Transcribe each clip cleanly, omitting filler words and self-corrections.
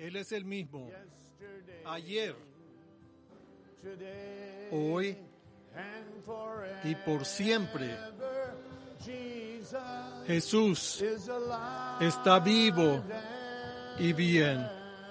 Él es el mismo. Ayer, hoy y por siempre. Jesús está vivo y bien.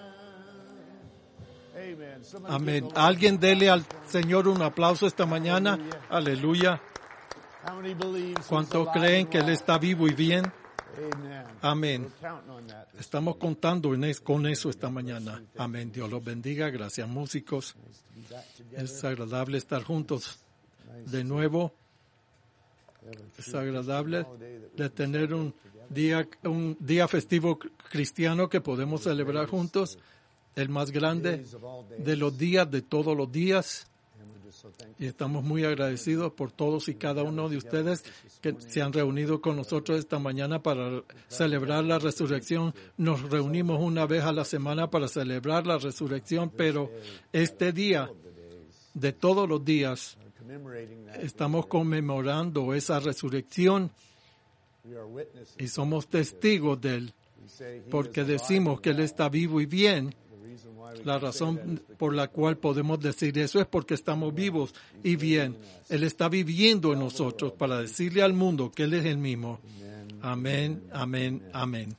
Amén. Alguien dele al Señor un aplauso esta mañana. Aleluya. ¿Cuántos creen que Él está vivo y bien? Amén. Estamos contando con eso esta mañana. Amén. Dios los bendiga. Gracias, músicos. Es agradable estar juntos de nuevo. Es agradable de tener un día festivo cristiano que podemos celebrar juntos. El más grande de los días, de todos los días. Y estamos muy agradecidos por todos y cada uno de ustedes que se han reunido con nosotros esta mañana para celebrar la resurrección. Nos reunimos una vez a la semana para celebrar la resurrección, pero este día, de todos los días, estamos conmemorando esa resurrección y somos testigos de Él, porque decimos que Él está vivo y bien. La razón por la cual podemos decir eso es porque estamos vivos y bien. Él está viviendo en nosotros para decirle al mundo que Él es el mismo. Amén, amén, amén.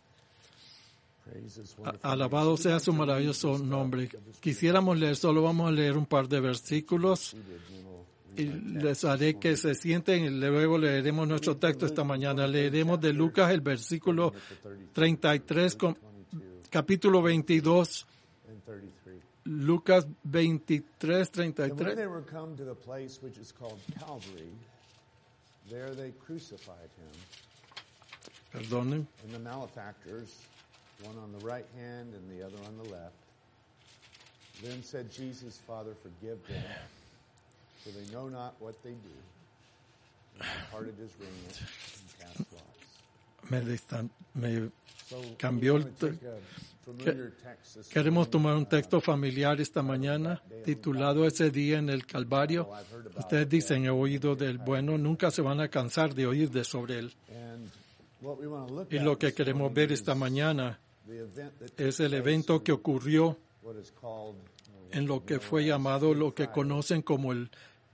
Alabado sea su maravilloso nombre. Quisiéramos leer, solo vamos a leer un par de versículos y les haré que se sienten y luego leeremos nuestro texto esta mañana. Leeremos de Lucas el versículo 33, capítulo 22. Lucas 23, 33. And when they were come to the place which is called Calvary, there they crucified him. Perdonen. And the malefactors, one on the right hand and the other on the left. Then said Jesus, Father, forgive them, for they know not what they do. And he parted his raiment and cast lots. Me cambió el Queremos tomar un texto familiar esta mañana titulado Ese día en el Calvario. Ustedes dicen, he oído del bueno, nunca se van a cansar de oír sobre él. Y lo que queremos ver esta mañana es el evento que ocurrió en lo que fue llamado, lo que conocen como el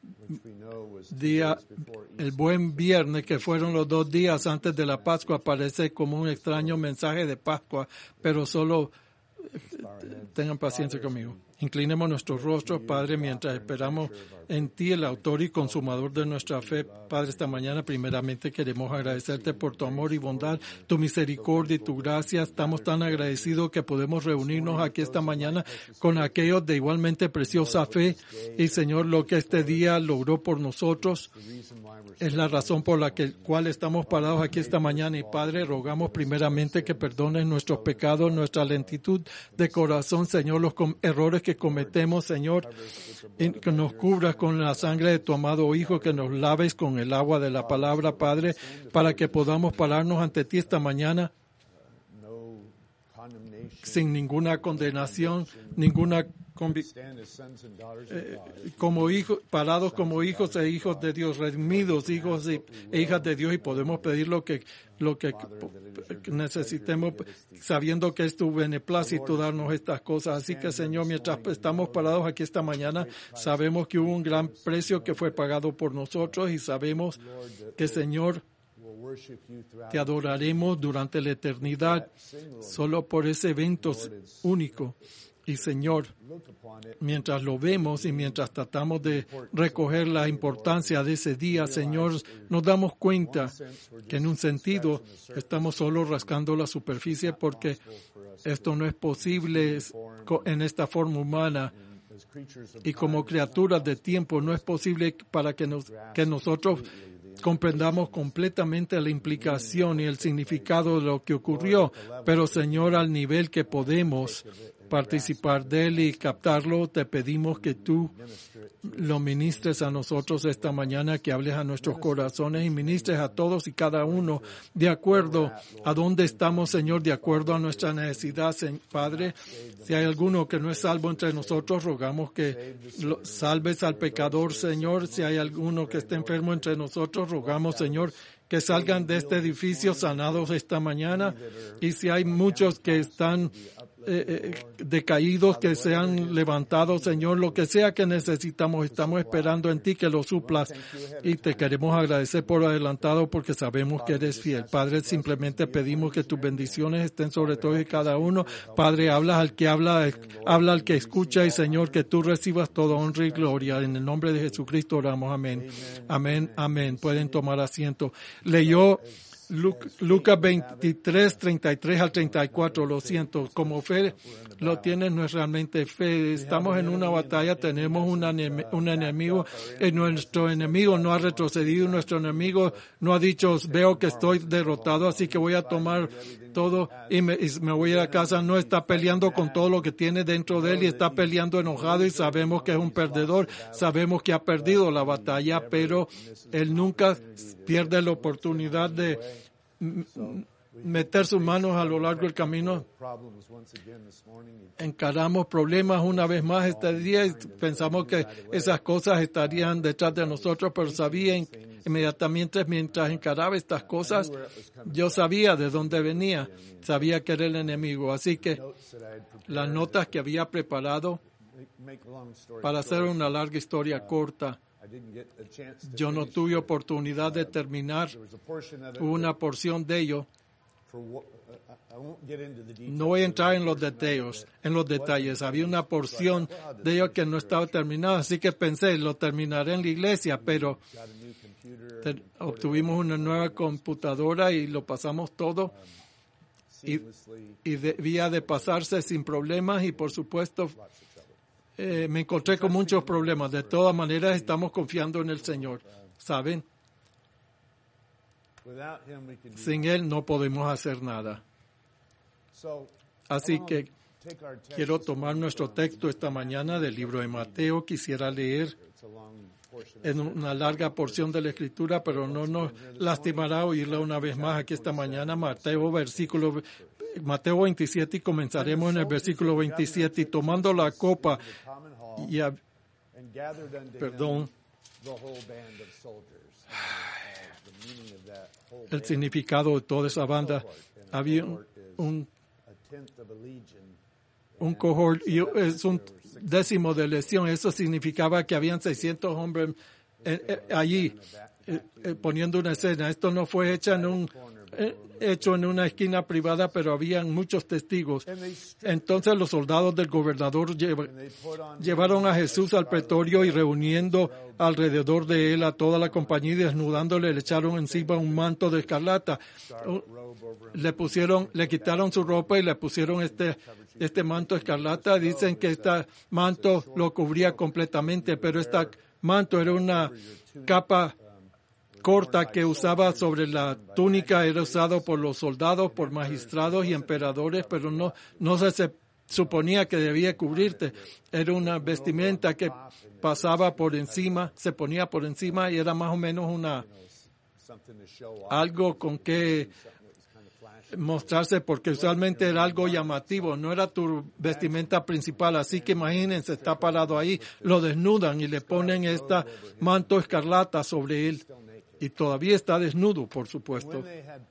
buen viernes, que fueron los 2 días antes de la Pascua. Parece como un extraño mensaje de Pascua, pero solo tengan paciencia conmigo. Inclinemos nuestros rostros, Padre, mientras esperamos en ti, el autor y consumador de nuestra fe. Padre, esta mañana primeramente queremos agradecerte por tu amor y bondad, tu misericordia y tu gracia. Estamos tan agradecidos que podemos reunirnos aquí esta mañana con aquellos de igualmente preciosa fe. Y Señor, lo que este día logró por nosotros es la razón por la cual estamos parados aquí esta mañana. Y Padre, rogamos primeramente que perdones nuestros pecados, nuestra lentitud de corazón, Señor, los errores que cometemos, Señor, y que nos cubras con la sangre de tu amado Hijo, que nos laves con el agua de la palabra, Padre, para que podamos pararnos ante ti esta mañana sin ninguna condenación, ninguna como hijos, parados como hijos e hijos de Dios, redimidos, hijos e hijas de Dios, y podemos pedir lo que necesitemos, sabiendo que es tu beneplácito darnos estas cosas. Así que, Señor, mientras estamos parados aquí esta mañana, sabemos que hubo un gran precio que fue pagado por nosotros, y sabemos que, Señor, te adoraremos durante la eternidad solo por ese evento único. Y Señor, mientras lo vemos y mientras tratamos de recoger la importancia de ese día, Señor, nos damos cuenta que en un sentido estamos solo rascando la superficie, porque esto no es posible en esta forma humana. Y como criaturas de tiempo no es posible para que nosotros comprendamos completamente la implicación y el significado de lo que ocurrió. Pero, Señor, al nivel que podemos participar de él y captarlo, te pedimos que tú lo ministres a nosotros esta mañana, que hables a nuestros corazones y ministres a todos y cada uno de acuerdo a dónde estamos, Señor, de acuerdo a nuestra necesidad, Padre. Si hay alguno que no es salvo entre nosotros, rogamos que salves al pecador, Señor. Si hay alguno que esté enfermo entre nosotros, rogamos, Señor, que salgan de este edificio sanados esta mañana. Y si hay muchos que están decaídos que sean levantados, Señor, lo que sea que necesitamos, estamos esperando en ti que lo suplas y te queremos agradecer por adelantado porque sabemos que eres fiel. Padre, simplemente pedimos que tus bendiciones estén sobre todos y cada uno. Padre, habla al que habla al que escucha y Señor, que tú recibas toda honra y gloria. En el nombre de Jesucristo oramos, amén. Amén, amén. Pueden tomar asiento. Leyó Lucas 23, 33 al 34, lo siento, como fe lo tienes, no es realmente fe. Estamos en una batalla, tenemos un enemigo, y nuestro enemigo no ha retrocedido, nuestro enemigo no ha dicho, veo que estoy derrotado, así que voy a tomar todo y me voy a ir a casa. No está peleando con todo lo que tiene dentro de él y está peleando enojado y sabemos que es un perdedor, sabemos que ha perdido la batalla, pero él nunca pierde la oportunidad de meter sus manos a lo largo del camino. Encaramos problemas una vez más este día y pensamos que esas cosas estarían detrás de nosotros, pero sabía inmediatamente mientras encaraba estas cosas, yo sabía de dónde venía, sabía que era el enemigo. Así que las notas que había preparado, para hacer una larga historia corta, yo no tuve oportunidad de terminar una porción de ello. No voy a entrar en los detalles. Había una porción de ello que no estaba terminada, así que pensé, lo terminaré en la iglesia, pero obtuvimos una nueva computadora y lo pasamos todo y debía de pasarse sin problemas y por supuesto me encontré con muchos problemas. De todas maneras, estamos confiando en el Señor. ¿Saben? Sin Él no podemos hacer nada. Así que quiero tomar nuestro texto esta mañana del libro de Mateo. Quisiera leer en una larga porción de la Escritura, pero no nos lastimará oírla una vez más aquí esta mañana. Mateo 27 y comenzaremos en el versículo 27. Y tomando la copa el significado de toda esa banda, había un cohort, y es un décimo de legión. Eso significaba que habían 600 hombres allí poniendo una escena. Esto no fue hecho en una esquina privada, pero habían muchos testigos. Entonces los soldados del gobernador llevaron a Jesús al pretorio y reuniendo alrededor de él a toda la compañía y desnudándole le echaron encima un manto de escarlata. Le quitaron su ropa y le pusieron este manto escarlata. Dicen que este manto lo cubría completamente, pero este manto era una capa corta que usaba sobre la túnica, era usado por los soldados, por magistrados y emperadores, pero no se suponía que debía cubrirte. Era una vestimenta que pasaba por encima, se ponía por encima y era más o menos algo con que mostrarse, porque usualmente era algo llamativo, no era tu vestimenta principal. Así que imagínense, está parado ahí, lo desnudan y le ponen esta manto escarlata sobre él. Y todavía está desnudo, por supuesto.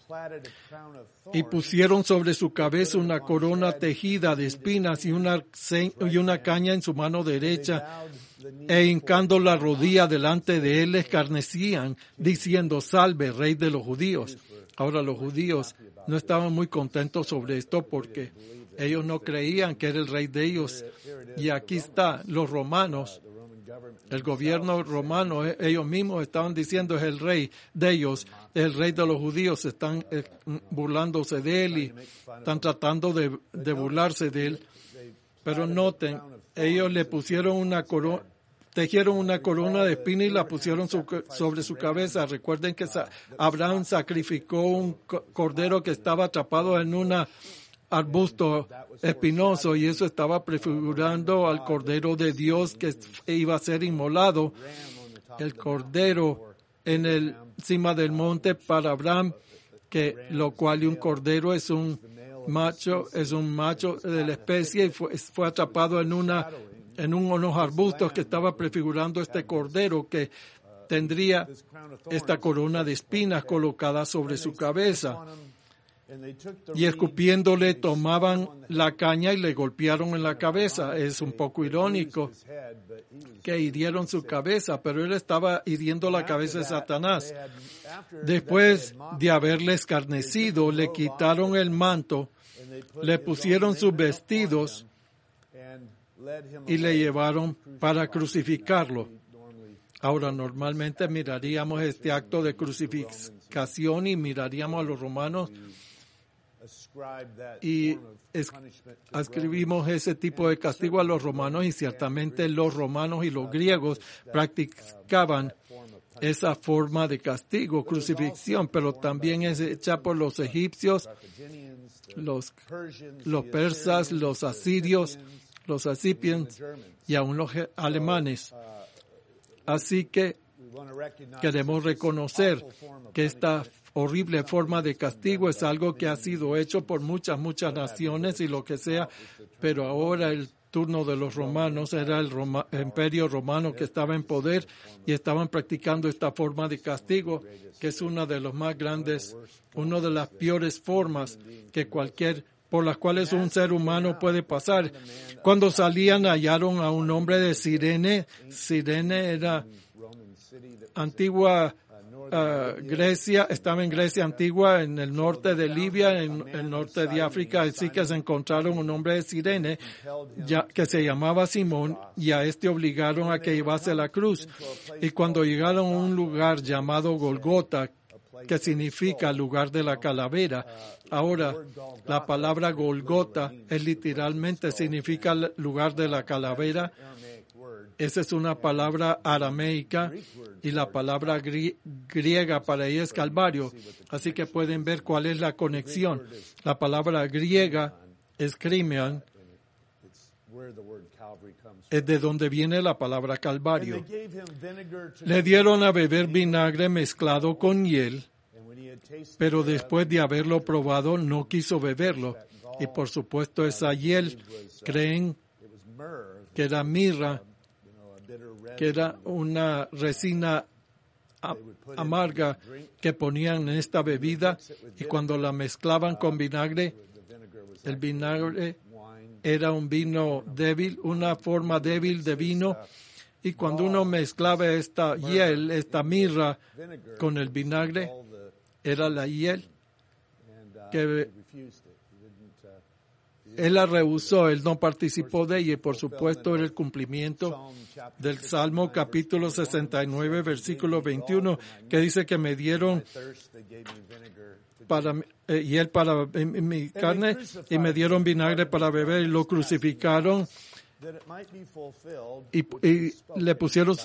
Y pusieron sobre su cabeza una corona tejida de espinas y una caña en su mano derecha. E hincando la rodilla delante de él, le escarnecían, diciendo, salve, rey de los judíos. Ahora los judíos no estaban muy contentos sobre esto porque ellos no creían que era el rey de ellos. Y aquí está, los romanos. El gobierno romano, ellos mismos estaban diciendo es el rey de ellos, el rey de los judíos, están burlándose de él y están tratando de burlarse de él. Pero noten, ellos le pusieron una corona, tejieron una corona de espina y la pusieron sobre su cabeza. Recuerden que Abraham sacrificó un cordero que estaba atrapado en una arbusto espinoso y eso estaba prefigurando al Cordero de Dios que iba a ser inmolado. El Cordero encima del monte para Abraham, lo cual un cordero es un macho de la especie y fue atrapado en unos arbustos que estaba prefigurando este Cordero que tendría esta corona de espinas colocada sobre su cabeza. y escupiéndole tomaban la caña y le golpearon en la cabeza. Es un poco irónico que hirieron su cabeza, pero él estaba hiriendo la cabeza de Satanás. Después de haberle escarnecido, le quitaron el manto, le pusieron sus vestidos y le llevaron para crucificarlo. Ahora, normalmente miraríamos este acto de crucificación y miraríamos a los romanos y ascribimos ese tipo de castigo a los romanos, y ciertamente los romanos y los griegos practicaban esa forma de castigo, crucifixión, pero también es hecha por los egipcios, los persas, los asirios, los ascipiens y aún los alemanes. Así que queremos reconocer que esta horrible forma de castigo es algo que ha sido hecho por muchas naciones y lo que sea, pero ahora el turno de los romanos era el imperio romano que estaba en poder y estaban practicando esta forma de castigo, que es una de las más grandes, una de las peores formas por las cuales un ser humano puede pasar. Cuando salían, hallaron a un hombre de Cirene. Cirene era antigua Grecia, estaba en Grecia antigua, en el norte de Libia, en el norte de África. Así que se encontraron un hombre de Cirene que se llamaba Simón, y a este obligaron a que llevase la cruz. Y cuando llegaron a un lugar llamado Golgota, que significa lugar de la calavera. Ahora, la palabra Golgota literalmente significa lugar de la calavera. Esa es una palabra arameica y la palabra griega para ella es Calvario. Así que pueden ver cuál es la conexión. La palabra griega es Crimean, es de donde viene la palabra Calvario. Le dieron a beber vinagre mezclado con hiel, pero después de haberlo probado no quiso beberlo. Y por supuesto esa hiel creen que era mirra, que era una resina amarga que ponían en esta bebida, y cuando la mezclaban con vinagre, el vinagre era un vino débil, una forma débil de vino, y cuando uno mezclaba esta hiel, esta mirra con el vinagre, era la hiel que él la rehusó, él no participó de ella, y por supuesto era el cumplimiento del Salmo capítulo 69, versículo 21, que dice que me dieron hiel para mi carne y me dieron vinagre para beber, y lo crucificaron y le pusieron.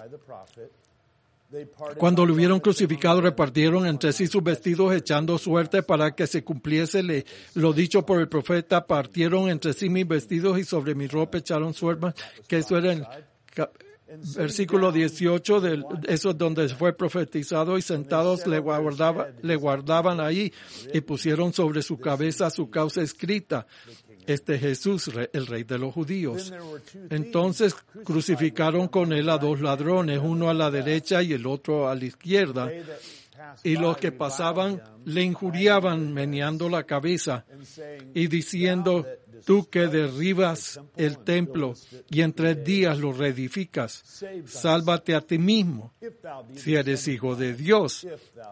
Cuando lo hubieron crucificado, repartieron entre sí sus vestidos, echando suerte para que se cumpliese lo dicho por el profeta. Partieron entre sí mis vestidos y sobre mi ropa echaron suerte, que eso era el versículo 18, eso es donde fue profetizado, y sentados le guardaban ahí y pusieron sobre su cabeza su causa escrita: este Jesús, el Rey de los Judíos. Entonces crucificaron con él a dos ladrones, uno a la derecha y el otro a la izquierda. Y los que pasaban le injuriaban meneando la cabeza y diciendo: tú que derribas el templo y en 3 días lo reedificas, sálvate a ti mismo. Si eres hijo de Dios,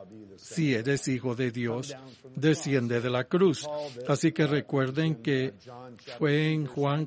desciende de la cruz. Así que recuerden que fue en Juan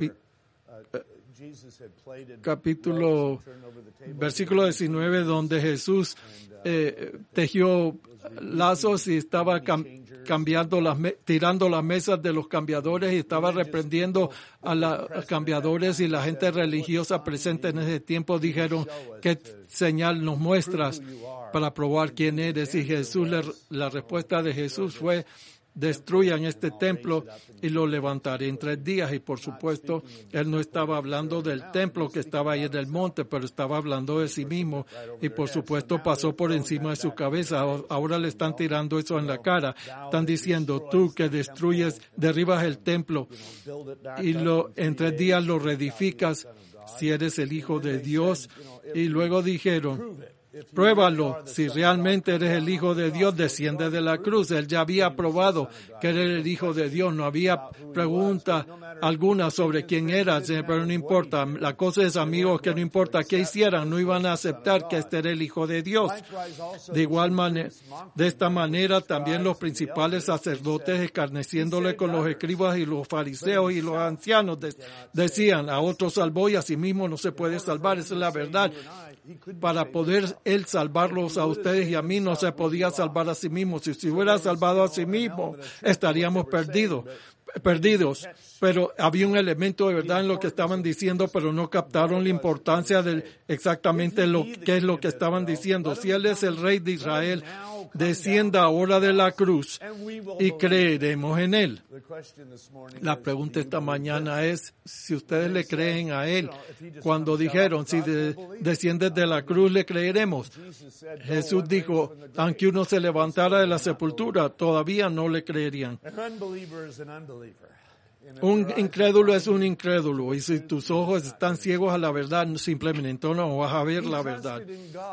capítulo, versículo 19, donde Jesús tejió lazos y estaba tirando las mesas de los cambiadores, y estaba reprendiendo a los cambiadores, y la gente religiosa presente en ese tiempo dijeron: ¿qué señal nos muestras para probar quién eres? Y la respuesta de Jesús fue: destruyan este templo y lo levantaré en 3 días. Y por supuesto, él no estaba hablando del templo que estaba ahí en el monte, pero estaba hablando de sí mismo, y por supuesto pasó por encima de su cabeza. Ahora le están tirando eso en la cara. Están diciendo: tú que derribas el templo y en 3 días lo reedificas, si eres el Hijo de Dios. Y luego dijeron: Pruébalo. Si realmente eres el Hijo de Dios, desciende de la cruz. Él ya había probado que era el Hijo de Dios. No había pregunta alguna sobre quién era, pero no importa. La cosa es, amigos, que no importa qué hicieran, no iban a aceptar que este era el Hijo de Dios. De igual manera, de esta manera, también los principales sacerdotes, escarneciéndole con los escribas y los fariseos y los ancianos, decían: a otros salvó y a sí mismo no se puede salvar. Esa es la verdad. Para poder Él salvarlos a ustedes y a mí, no se podía salvar a sí mismo. Si se hubiera salvado a sí mismo, estaríamos perdidos. Pero había un elemento de verdad en lo que estaban diciendo, pero no captaron la importancia de exactamente qué es lo que estaban diciendo. Si Él es el Rey de Israel, descienda ahora de la cruz y creeremos en Él. La pregunta esta mañana es si ustedes le creen a Él. Cuando dijeron, si desciendes de la cruz, le creeremos. Jesús dijo, aunque uno se levantara de la sepultura, todavía no le creerían. Un incrédulo es un incrédulo, y si tus ojos están ciegos a la verdad, simplemente no vas a ver la verdad.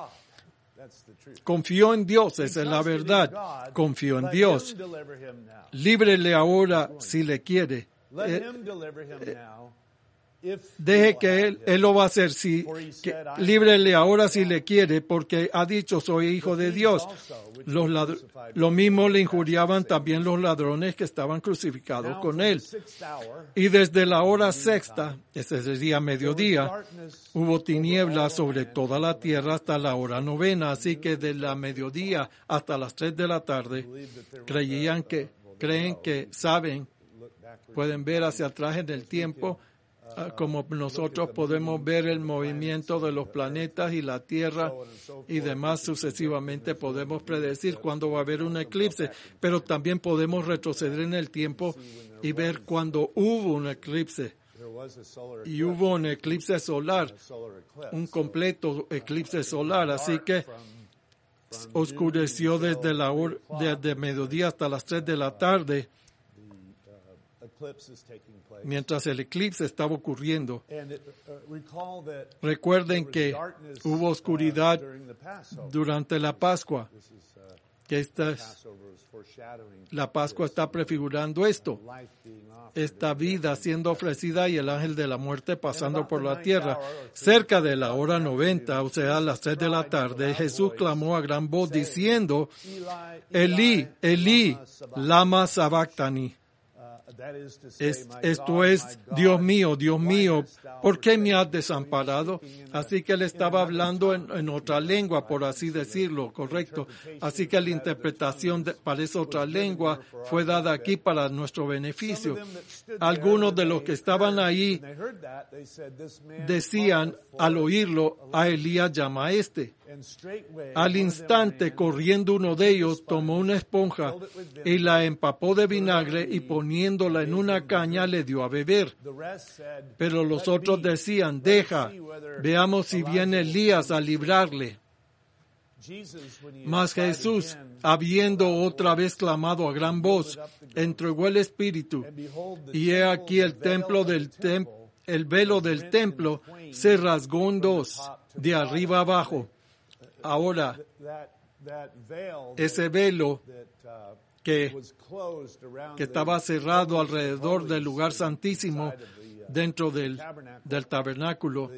Confió en Dios, esa es la verdad. Confió en Dios. Líbrele ahora si le quiere. Deje que Él lo va a hacer. Líbrele ahora si le quiere, porque ha dicho, soy hijo de Dios. Lo mismo le injuriaban también los ladrones que estaban crucificados con Él. Y desde la hora sexta, ese sería mediodía, hubo tinieblas sobre toda la tierra hasta la hora novena. Así que de la mediodía hasta las 3 de la tarde, pueden ver hacia atrás en el tiempo, como nosotros podemos ver el movimiento de los planetas y la Tierra y demás sucesivamente. Podemos predecir cuándo va a haber un eclipse, pero también podemos retroceder en el tiempo y ver cuándo hubo un eclipse. Y hubo un eclipse solar, un completo eclipse solar, así que oscureció desde la hora de mediodía hasta las 3 de la tarde. Mientras el eclipse estaba ocurriendo. Recuerden que hubo oscuridad durante la Pascua. La Pascua está prefigurando esto. Esta vida siendo ofrecida y el ángel de la muerte pasando por la tierra. Cerca de la hora 90, o sea, a las 3 de la tarde, Jesús clamó a gran voz diciendo, Elí, Elí, lama sabactani. Esto es, Dios mío, ¿por qué me has desamparado? Así que él estaba hablando en otra lengua, por así decirlo, correcto. Así que la interpretación para esa otra lengua fue dada aquí para nuestro beneficio. Algunos de los que estaban ahí decían, al oírlo, a Elías llama a este. Al instante, corriendo uno de ellos, tomó una esponja y la empapó de vinagre y poniéndola en una caña le dio a beber. Pero los otros decían, deja, veamos si viene Elías a librarle. Mas Jesús, habiendo otra vez clamado a gran voz, entregó el Espíritu, y he aquí el velo del templo se rasgó en dos, de arriba abajo. Ahora, ese velo que estaba cerrado alrededor del lugar santísimo dentro del tabernáculo,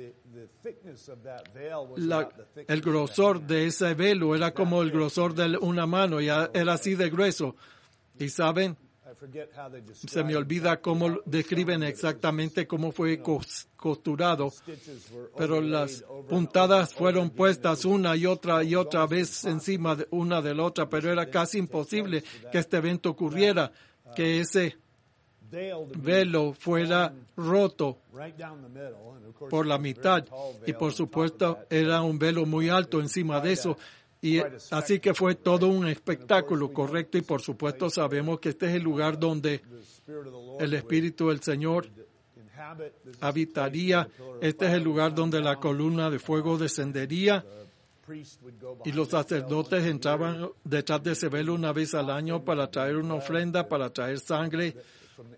el grosor de ese velo era como el grosor de una mano, ya era así de grueso. Y saben, se me olvida cómo describen exactamente cómo fue costurado, pero las puntadas fueron puestas una y otra vez encima de una de la otra, pero era casi imposible que este evento ocurriera, que ese velo fuera roto por la mitad, y por supuesto era un velo muy alto encima de eso. Y así que fue todo un espectáculo, correcto, y por supuesto sabemos que este es el lugar donde el Espíritu del Señor habitaría. Este es el lugar donde la columna de fuego descendería y los sacerdotes entraban detrás de ese velo una vez al año para traer una ofrenda, para traer sangre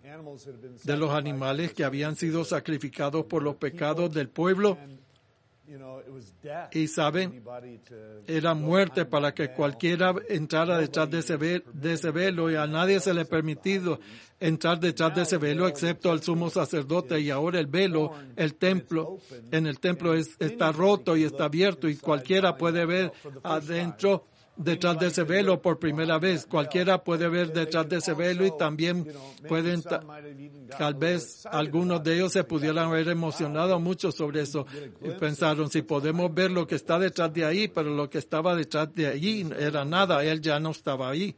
de los animales que habían sido sacrificados por los pecados del pueblo. Y saben, era muerte para que cualquiera entrara detrás de ese velo, y a nadie se le ha permitido entrar detrás de ese velo excepto al sumo sacerdote. Y ahora el velo, en el templo está roto y está abierto, y cualquiera puede ver adentro detrás de ese velo por primera vez. Cualquiera puede ver detrás de ese velo, y también pueden, tal vez algunos de ellos se pudieran haber emocionado mucho sobre eso y pensaron, si podemos ver lo que está detrás de ahí, pero lo que estaba detrás de allí era nada, él ya no estaba ahí.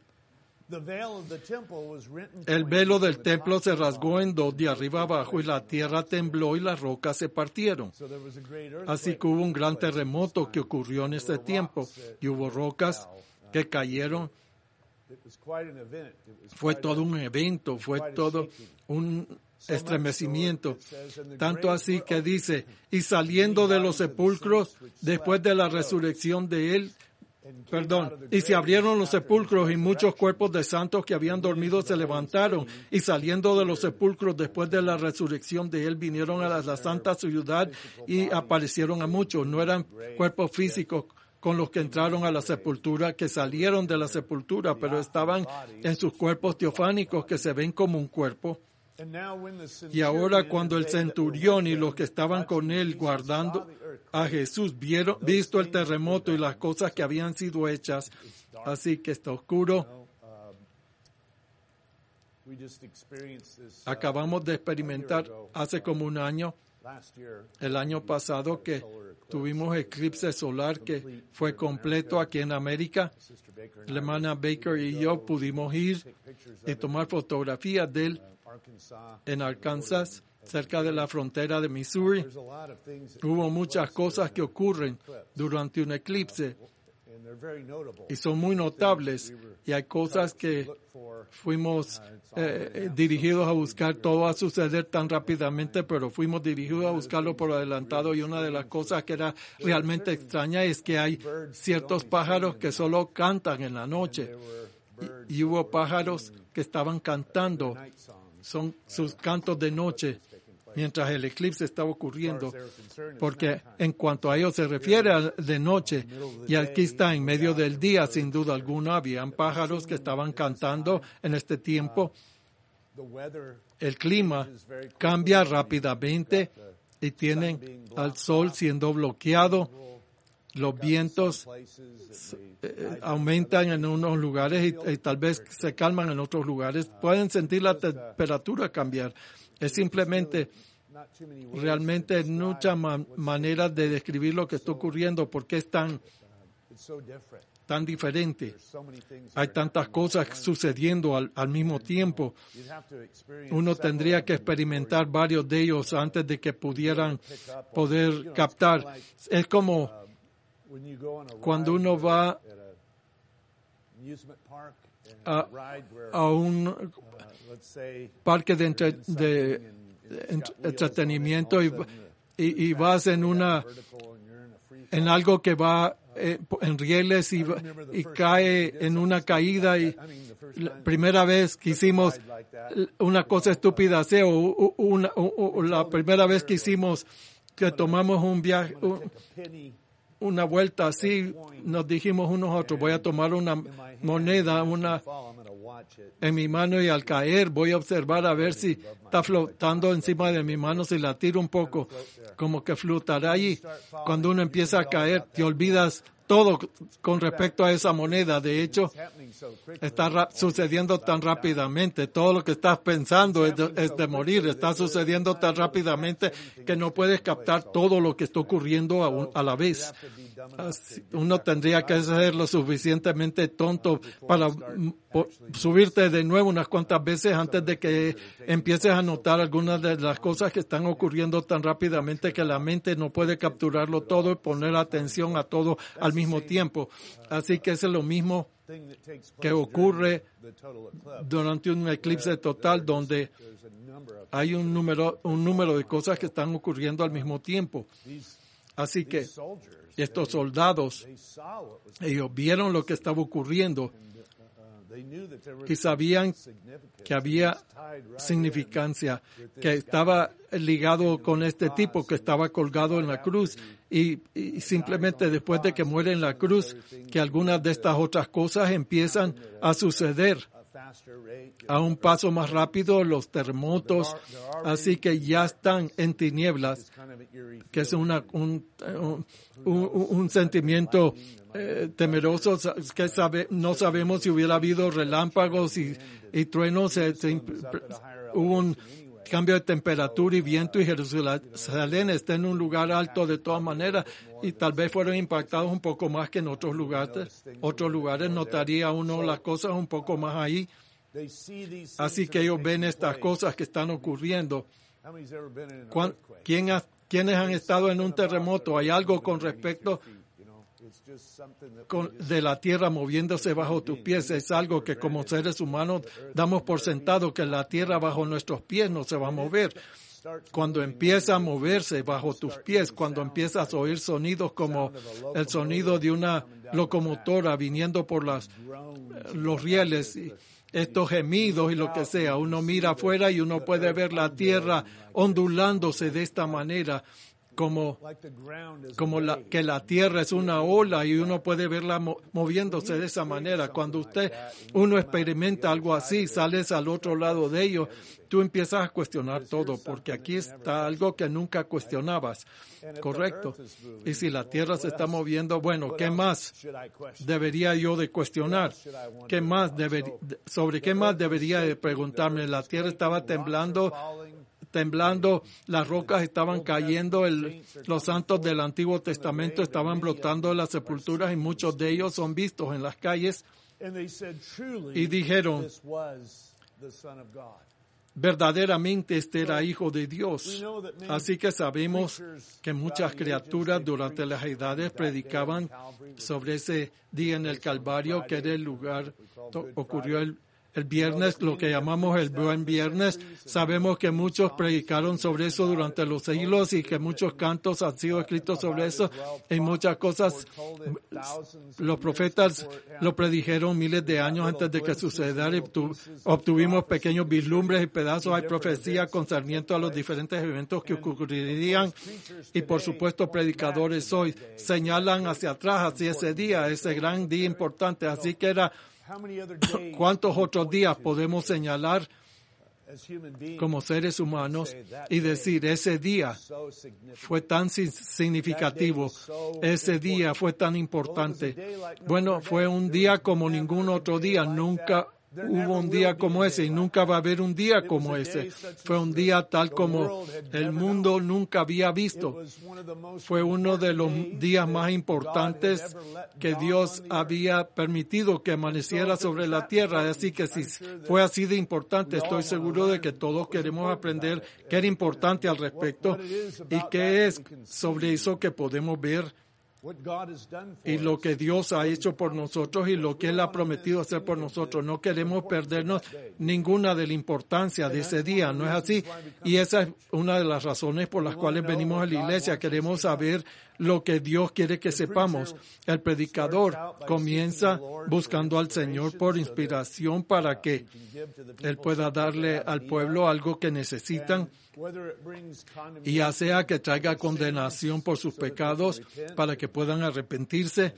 El velo del templo se rasgó en dos de arriba abajo, y la tierra tembló y las rocas se partieron. Así que hubo un gran terremoto que ocurrió en ese tiempo, y hubo rocas que cayeron. Fue todo un evento, fue todo un estremecimiento. Tanto así que dice, y saliendo de los sepulcros, después de la resurrección de él, y se abrieron los sepulcros, y muchos cuerpos de santos que habían dormido se levantaron, y saliendo de los sepulcros después de la resurrección de él, vinieron a la santa ciudad y aparecieron a muchos. No eran cuerpos físicos con los que entraron a la sepultura, que salieron de la sepultura, pero estaban en sus cuerpos teofánicos que se ven como un cuerpo. Y ahora cuando el centurión y los que estaban con él guardando a Jesús visto el terremoto y las cosas que habían sido hechas, así que está oscuro. Acabamos de experimentar hace como un año, el año pasado, que tuvimos eclipse solar que fue completo aquí en América. La hermana Baker y yo pudimos ir y tomar fotografías de él en Arkansas, cerca de la frontera de Missouri. Hubo muchas cosas que ocurren durante un eclipse y son muy notables, y hay cosas que fuimos dirigidos a buscar. Todo va a suceder tan rápidamente, pero fuimos dirigidos a buscarlo por adelantado, y una de las cosas que era realmente extraña es que hay ciertos pájaros que solo cantan en la noche, y hubo pájaros que estaban cantando. Son sus cantos de noche mientras el eclipse estaba ocurriendo, porque en cuanto a ellos se refiere de noche, y aquí está en medio del día, sin duda alguna, habían pájaros que estaban cantando en este tiempo. El clima cambia rápidamente y tienen al sol siendo bloqueado. Los vientos aumentan en unos lugares y tal vez se calman en otros lugares. Pueden sentir la temperatura cambiar. Es simplemente, realmente muchas maneras de describir lo que está ocurriendo, porque es tan diferente. Hay tantas cosas sucediendo al mismo tiempo. Uno tendría que experimentar varios de ellos antes de que pudieran poder captar. Es como cuando uno va a un parque de entretenimiento y vas en algo que va en rieles y cae en una caída, y la primera vez que hicimos una cosa estúpida así, o la primera vez que hicimos, que tomamos un viaje, una vuelta así, nos dijimos unos a otros, voy a tomar una moneda en mi mano, y al caer voy a observar a ver si está flotando encima de mi mano. Si la tiro un poco, como que flotará allí. Cuando uno empieza a caer, te olvidas todo con respecto a esa moneda. De hecho, está sucediendo tan rápidamente. Todo lo que estás pensando es de morir. Está sucediendo tan rápidamente que no puedes captar todo lo que está ocurriendo a la vez. Uno tendría que ser lo suficientemente tonto para subirte de nuevo unas cuantas veces antes de que empieces a notar algunas de las cosas que están ocurriendo tan rápidamente que la mente no puede capturarlo todo y poner atención a todo al mismo tiempo. Así que eso es lo mismo que ocurre durante un eclipse total, donde hay un número de cosas que están ocurriendo al mismo tiempo. Así que estos soldados, ellos vieron lo que estaba ocurriendo, y sabían que había significancia, que estaba ligado con este tipo que estaba colgado en la cruz y simplemente después de que muere en la cruz, que algunas de estas otras cosas empiezan a suceder a un paso más rápido, los terremotos, así que ya están en tinieblas, que es un sentimiento temeroso, que no sabemos si hubiera habido relámpagos y truenos, hubo un cambio de temperatura y viento y Jerusalén está en un lugar alto de todas maneras y tal vez fueron impactados un poco más que en otros lugares. Otros lugares notaría uno las cosas un poco más ahí. Así que ellos ven estas cosas que están ocurriendo. ¿Quiénes han estado en un terremoto? ¿Hay algo con respecto de la tierra moviéndose bajo tus pies? Es algo que como seres humanos damos por sentado, que la tierra bajo nuestros pies no se va a mover. Cuando empieza a moverse bajo tus pies, cuando empiezas a oír sonidos como el sonido de una locomotora viniendo por los rieles, estos gemidos y lo que sea, uno mira afuera y uno puede ver la tierra ondulándose de esta manera, como que la tierra es una ola y uno puede verla moviéndose de esa manera. Cuando uno experimenta algo así, sales al otro lado de ello, tú empiezas a cuestionar todo, porque aquí está algo que nunca cuestionabas, ¿correcto? Y si la tierra se está moviendo, bueno, ¿qué más debería yo de cuestionar? ¿Sobre qué más debería de preguntarme? La tierra estaba temblando, las rocas estaban cayendo, los santos del Antiguo Testamento estaban brotando de las sepulturas y muchos de ellos son vistos en las calles y dijeron, verdaderamente este era hijo de Dios. Así que sabemos que muchas criaturas durante las edades predicaban sobre ese día en el Calvario, que era el lugar, ocurrió el viernes, lo que llamamos el Buen Viernes. Sabemos que muchos predicaron sobre eso durante los siglos y que muchos cantos han sido escritos sobre eso. Y muchas cosas, los profetas lo predijeron miles de años antes de que sucediera. Obtuvimos pequeños vislumbres y pedazos. Hay profecía concerniente a los diferentes eventos que ocurrirían. Y por supuesto, predicadores hoy señalan hacia atrás, hacia ese día, ese gran día importante. Así que ¿cuántos otros días podemos señalar como seres humanos y decir, ese día fue tan significativo, ese día fue tan importante? Bueno, fue un día como ningún otro día, nunca hubo un día como ese y nunca va a haber un día como ese. Fue un día tal como el mundo nunca había visto. Fue uno de los días más importantes que Dios había permitido que amaneciera sobre la tierra. Así que si fue así de importante, estoy seguro de que todos queremos aprender qué era importante al respecto y qué es sobre eso que podemos ver y lo que Dios ha hecho por nosotros y lo que Él ha prometido hacer por nosotros. No queremos perdernos ninguna de la importancia de ese día, ¿no es así? Y esa es una de las razones por las cuales venimos a la iglesia. Queremos saber lo que Dios quiere que sepamos. El predicador comienza buscando al Señor por inspiración para que Él pueda darle al pueblo algo que necesitan, y ya sea que traiga condenación por sus pecados para que puedan arrepentirse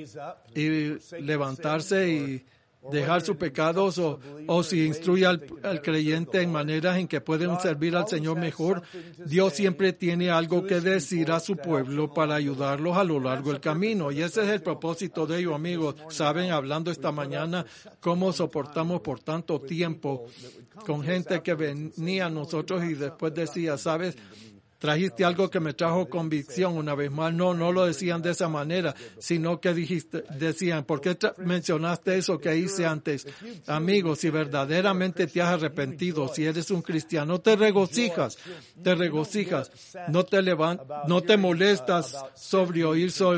y levantarse y dejar sus pecados, o si instruye al creyente en maneras en que pueden servir al Señor mejor. Dios siempre tiene algo que decir a su pueblo para ayudarlos a lo largo del camino, y ese es el propósito de ello, amigos. Saben, hablando esta mañana, cómo soportamos por tanto tiempo con gente que venía a nosotros y después decía, ¿sabes? Trajiste algo que me trajo convicción una vez más. No lo decían de esa manera, sino que decían, ¿por qué mencionaste eso que hice antes? Amigos, si verdaderamente te has arrepentido, si eres un cristiano, te regocijas, no te molestas sobre oír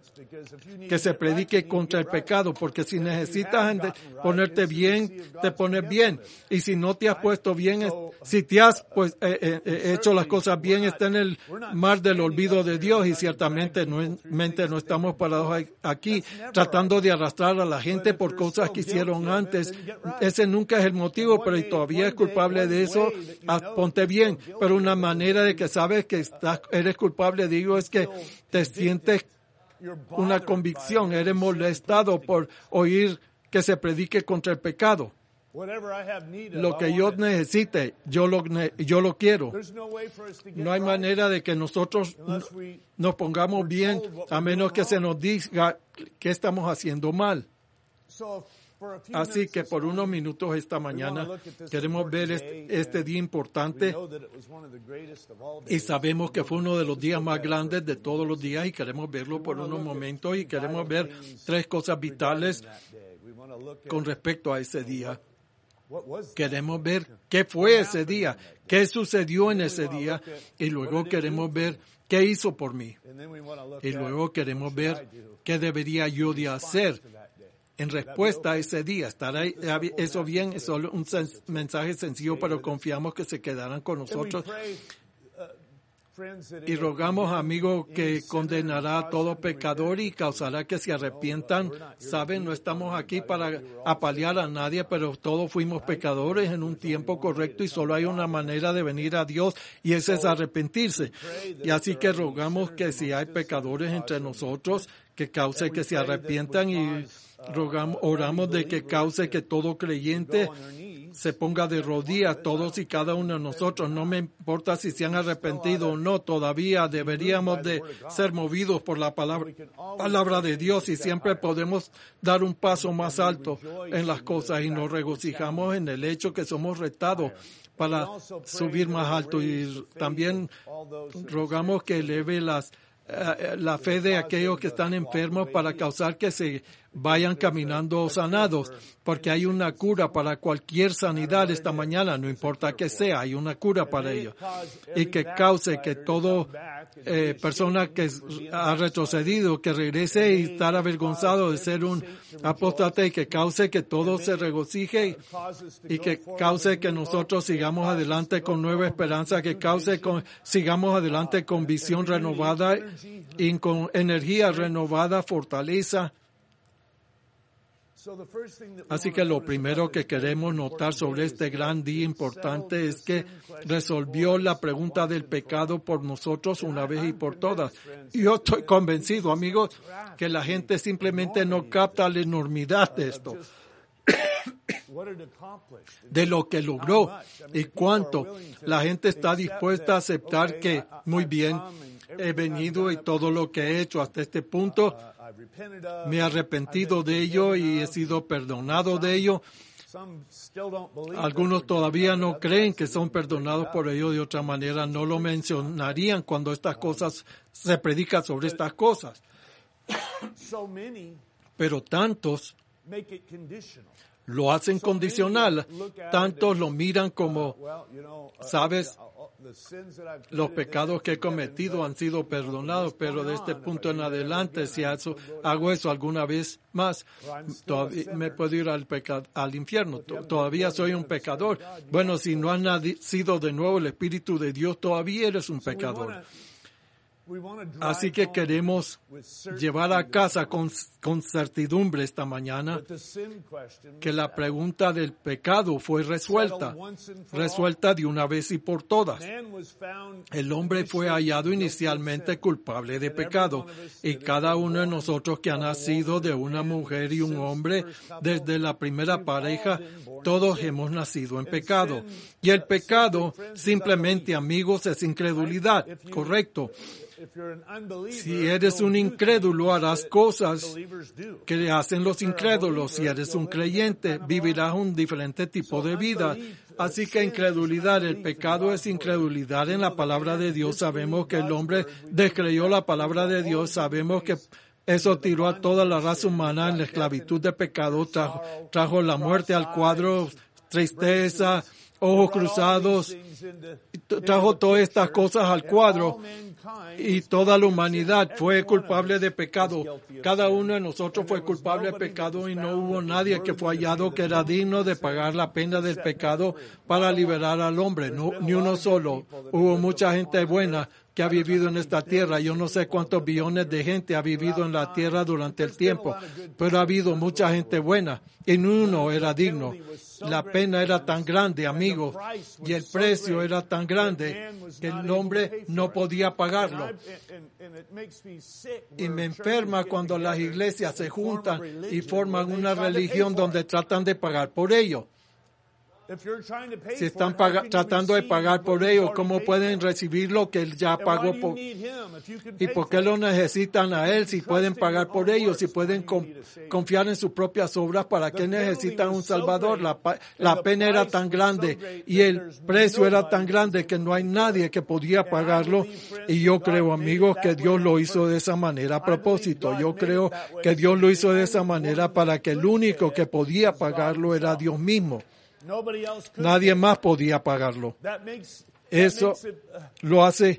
que se predique contra el pecado, porque si necesitas ponerte bien, te pones bien. Y si no te has puesto bien, si te has hecho las cosas bien, está en el mar del olvido de Dios, y ciertamente no estamos parados aquí tratando de arrastrar a la gente por cosas que hicieron antes. Ese nunca es el motivo, pero todavía es culpable de eso. Ponte bien, pero una manera de que sabes que eres culpable de ello es que te sientes una convicción, eres molestado por oír que se predique contra el pecado. Lo que yo necesite, yo lo quiero. No hay manera de que nosotros nos pongamos bien a menos que se nos diga que estamos haciendo mal. Así que por unos minutos esta mañana queremos ver este día importante, y sabemos que fue uno de los días más grandes de todos los días, y queremos verlo por unos momentos, y queremos ver tres cosas vitales con respecto a ese día. Queremos ver qué fue ese día, qué sucedió en ese día, y luego queremos ver qué hizo por mí. Y luego queremos ver qué debería yo de hacer en respuesta a ese día. ¿Estará eso bien? Es solo un mensaje sencillo, pero confiamos que se quedarán con nosotros. Y rogamos, amigos, que condenará a todo pecador y causará que se arrepientan. Saben, no estamos aquí para apalear a nadie, pero todos fuimos pecadores en un tiempo correcto, y solo hay una manera de venir a Dios, y esa es arrepentirse. Y así que rogamos que si hay pecadores entre nosotros, que cause que se arrepientan, y oramos de que cause que todo creyente se ponga de rodillas, todos y cada uno de nosotros. No me importa si se han arrepentido o no, todavía deberíamos de ser movidos por la palabra de Dios, y siempre podemos dar un paso más alto en las cosas, y nos regocijamos en el hecho que somos retados para subir más alto. Y también rogamos que eleve la fe de aquellos que están enfermos, para causar que se vayan caminando sanados, porque hay una cura para cualquier sanidad esta mañana, no importa que sea, hay una cura para ello. Y que cause que todo persona que ha retrocedido, que regrese y estar avergonzado de ser un apóstata, y que cause que todo se regocije, y que cause que nosotros sigamos adelante con nueva esperanza, que cause sigamos adelante con visión renovada y con energía renovada, fortaleza. Así que lo primero que queremos notar sobre este gran día importante es que resolvió la pregunta del pecado por nosotros una vez y por todas. Y yo estoy convencido, amigos, que la gente simplemente no capta la enormidad de esto, de lo que logró y cuánto la gente está dispuesta a aceptar que muy bien, he venido y todo lo que he hecho hasta este punto, me he arrepentido de ello y he sido perdonado de ello. Algunos todavía no creen que son perdonados por ello. De otra manera no lo mencionarían cuando estas cosas se predican sobre estas cosas. Pero tantos lo hacen condicional. Tantos lo miran como, sabes, los pecados que he cometido han sido perdonados, pero de este punto en adelante, si hago eso alguna vez más, todavía me puedo ir al infierno. Todavía soy un pecador. Bueno, si no has nacido de nuevo el Espíritu de Dios, todavía eres un pecador. Así que queremos llevar a casa con certidumbre esta mañana que la pregunta del pecado fue resuelta de una vez y por todas. El hombre fue hallado inicialmente culpable de pecado, y cada uno de nosotros que ha nacido de una mujer y un hombre desde la primera pareja, todos hemos nacido en pecado. Y el pecado, simplemente, amigos, es incredulidad, correcto. Si eres un incrédulo, harás cosas que hacen los incrédulos. Si eres un creyente, vivirás un diferente tipo de vida. Así que incredulidad, el pecado es incredulidad en la palabra de Dios. Sabemos que el hombre descreyó la palabra de Dios. Sabemos que eso tiró a toda la raza humana en la esclavitud de pecado. Trajo la muerte al cuadro, tristeza, ojos cruzados. Trajo todas estas cosas al cuadro. y toda la humanidad fue culpable de pecado. Cada uno de nosotros fue culpable de pecado y no hubo nadie que fue hallado que era digno de pagar la pena del pecado para liberar al hombre. No, ni uno solo. Hubo mucha gente buena que ha vivido en esta tierra. Yo no sé cuántos billones de gente ha vivido en la tierra durante el tiempo, pero ha habido mucha gente buena y ni uno era digno. La pena era tan grande, amigos, y el precio era tan grande que el hombre no podía pagarlo. Y me enferma cuando las iglesias se juntan y forman una religión donde tratan de pagar por ello. Si están tratando de pagar por ello, ¿cómo pueden recibir lo que Él ya pagó? ¿Y por qué lo necesitan a Él si pueden pagar por ello? Si pueden confiar en sus propias obras, ¿para qué necesitan un Salvador? La pena era tan grande y el precio era tan grande que no hay nadie que podía pagarlo. Y yo creo, amigos, que Dios lo hizo de esa manera a propósito. Yo creo que Dios lo hizo de esa manera para que el único que podía pagarlo era Dios mismo. Nadie más podía pagarlo. Eso lo hace,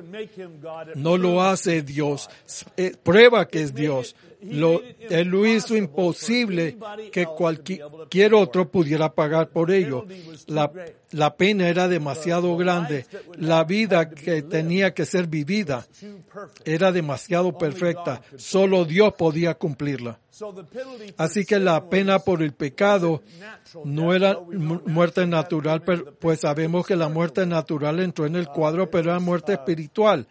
no lo hace Dios. Prueba que es Dios. Él lo hizo imposible que cualquier otro pudiera pagar por ello. La pena era demasiado grande. La vida que tenía que ser vivida era demasiado perfecta. Solo Dios podía cumplirla. Así que la pena por el pecado no era muerte natural, pues sabemos que la muerte natural entró en el cuadro, pero era muerte espiritual.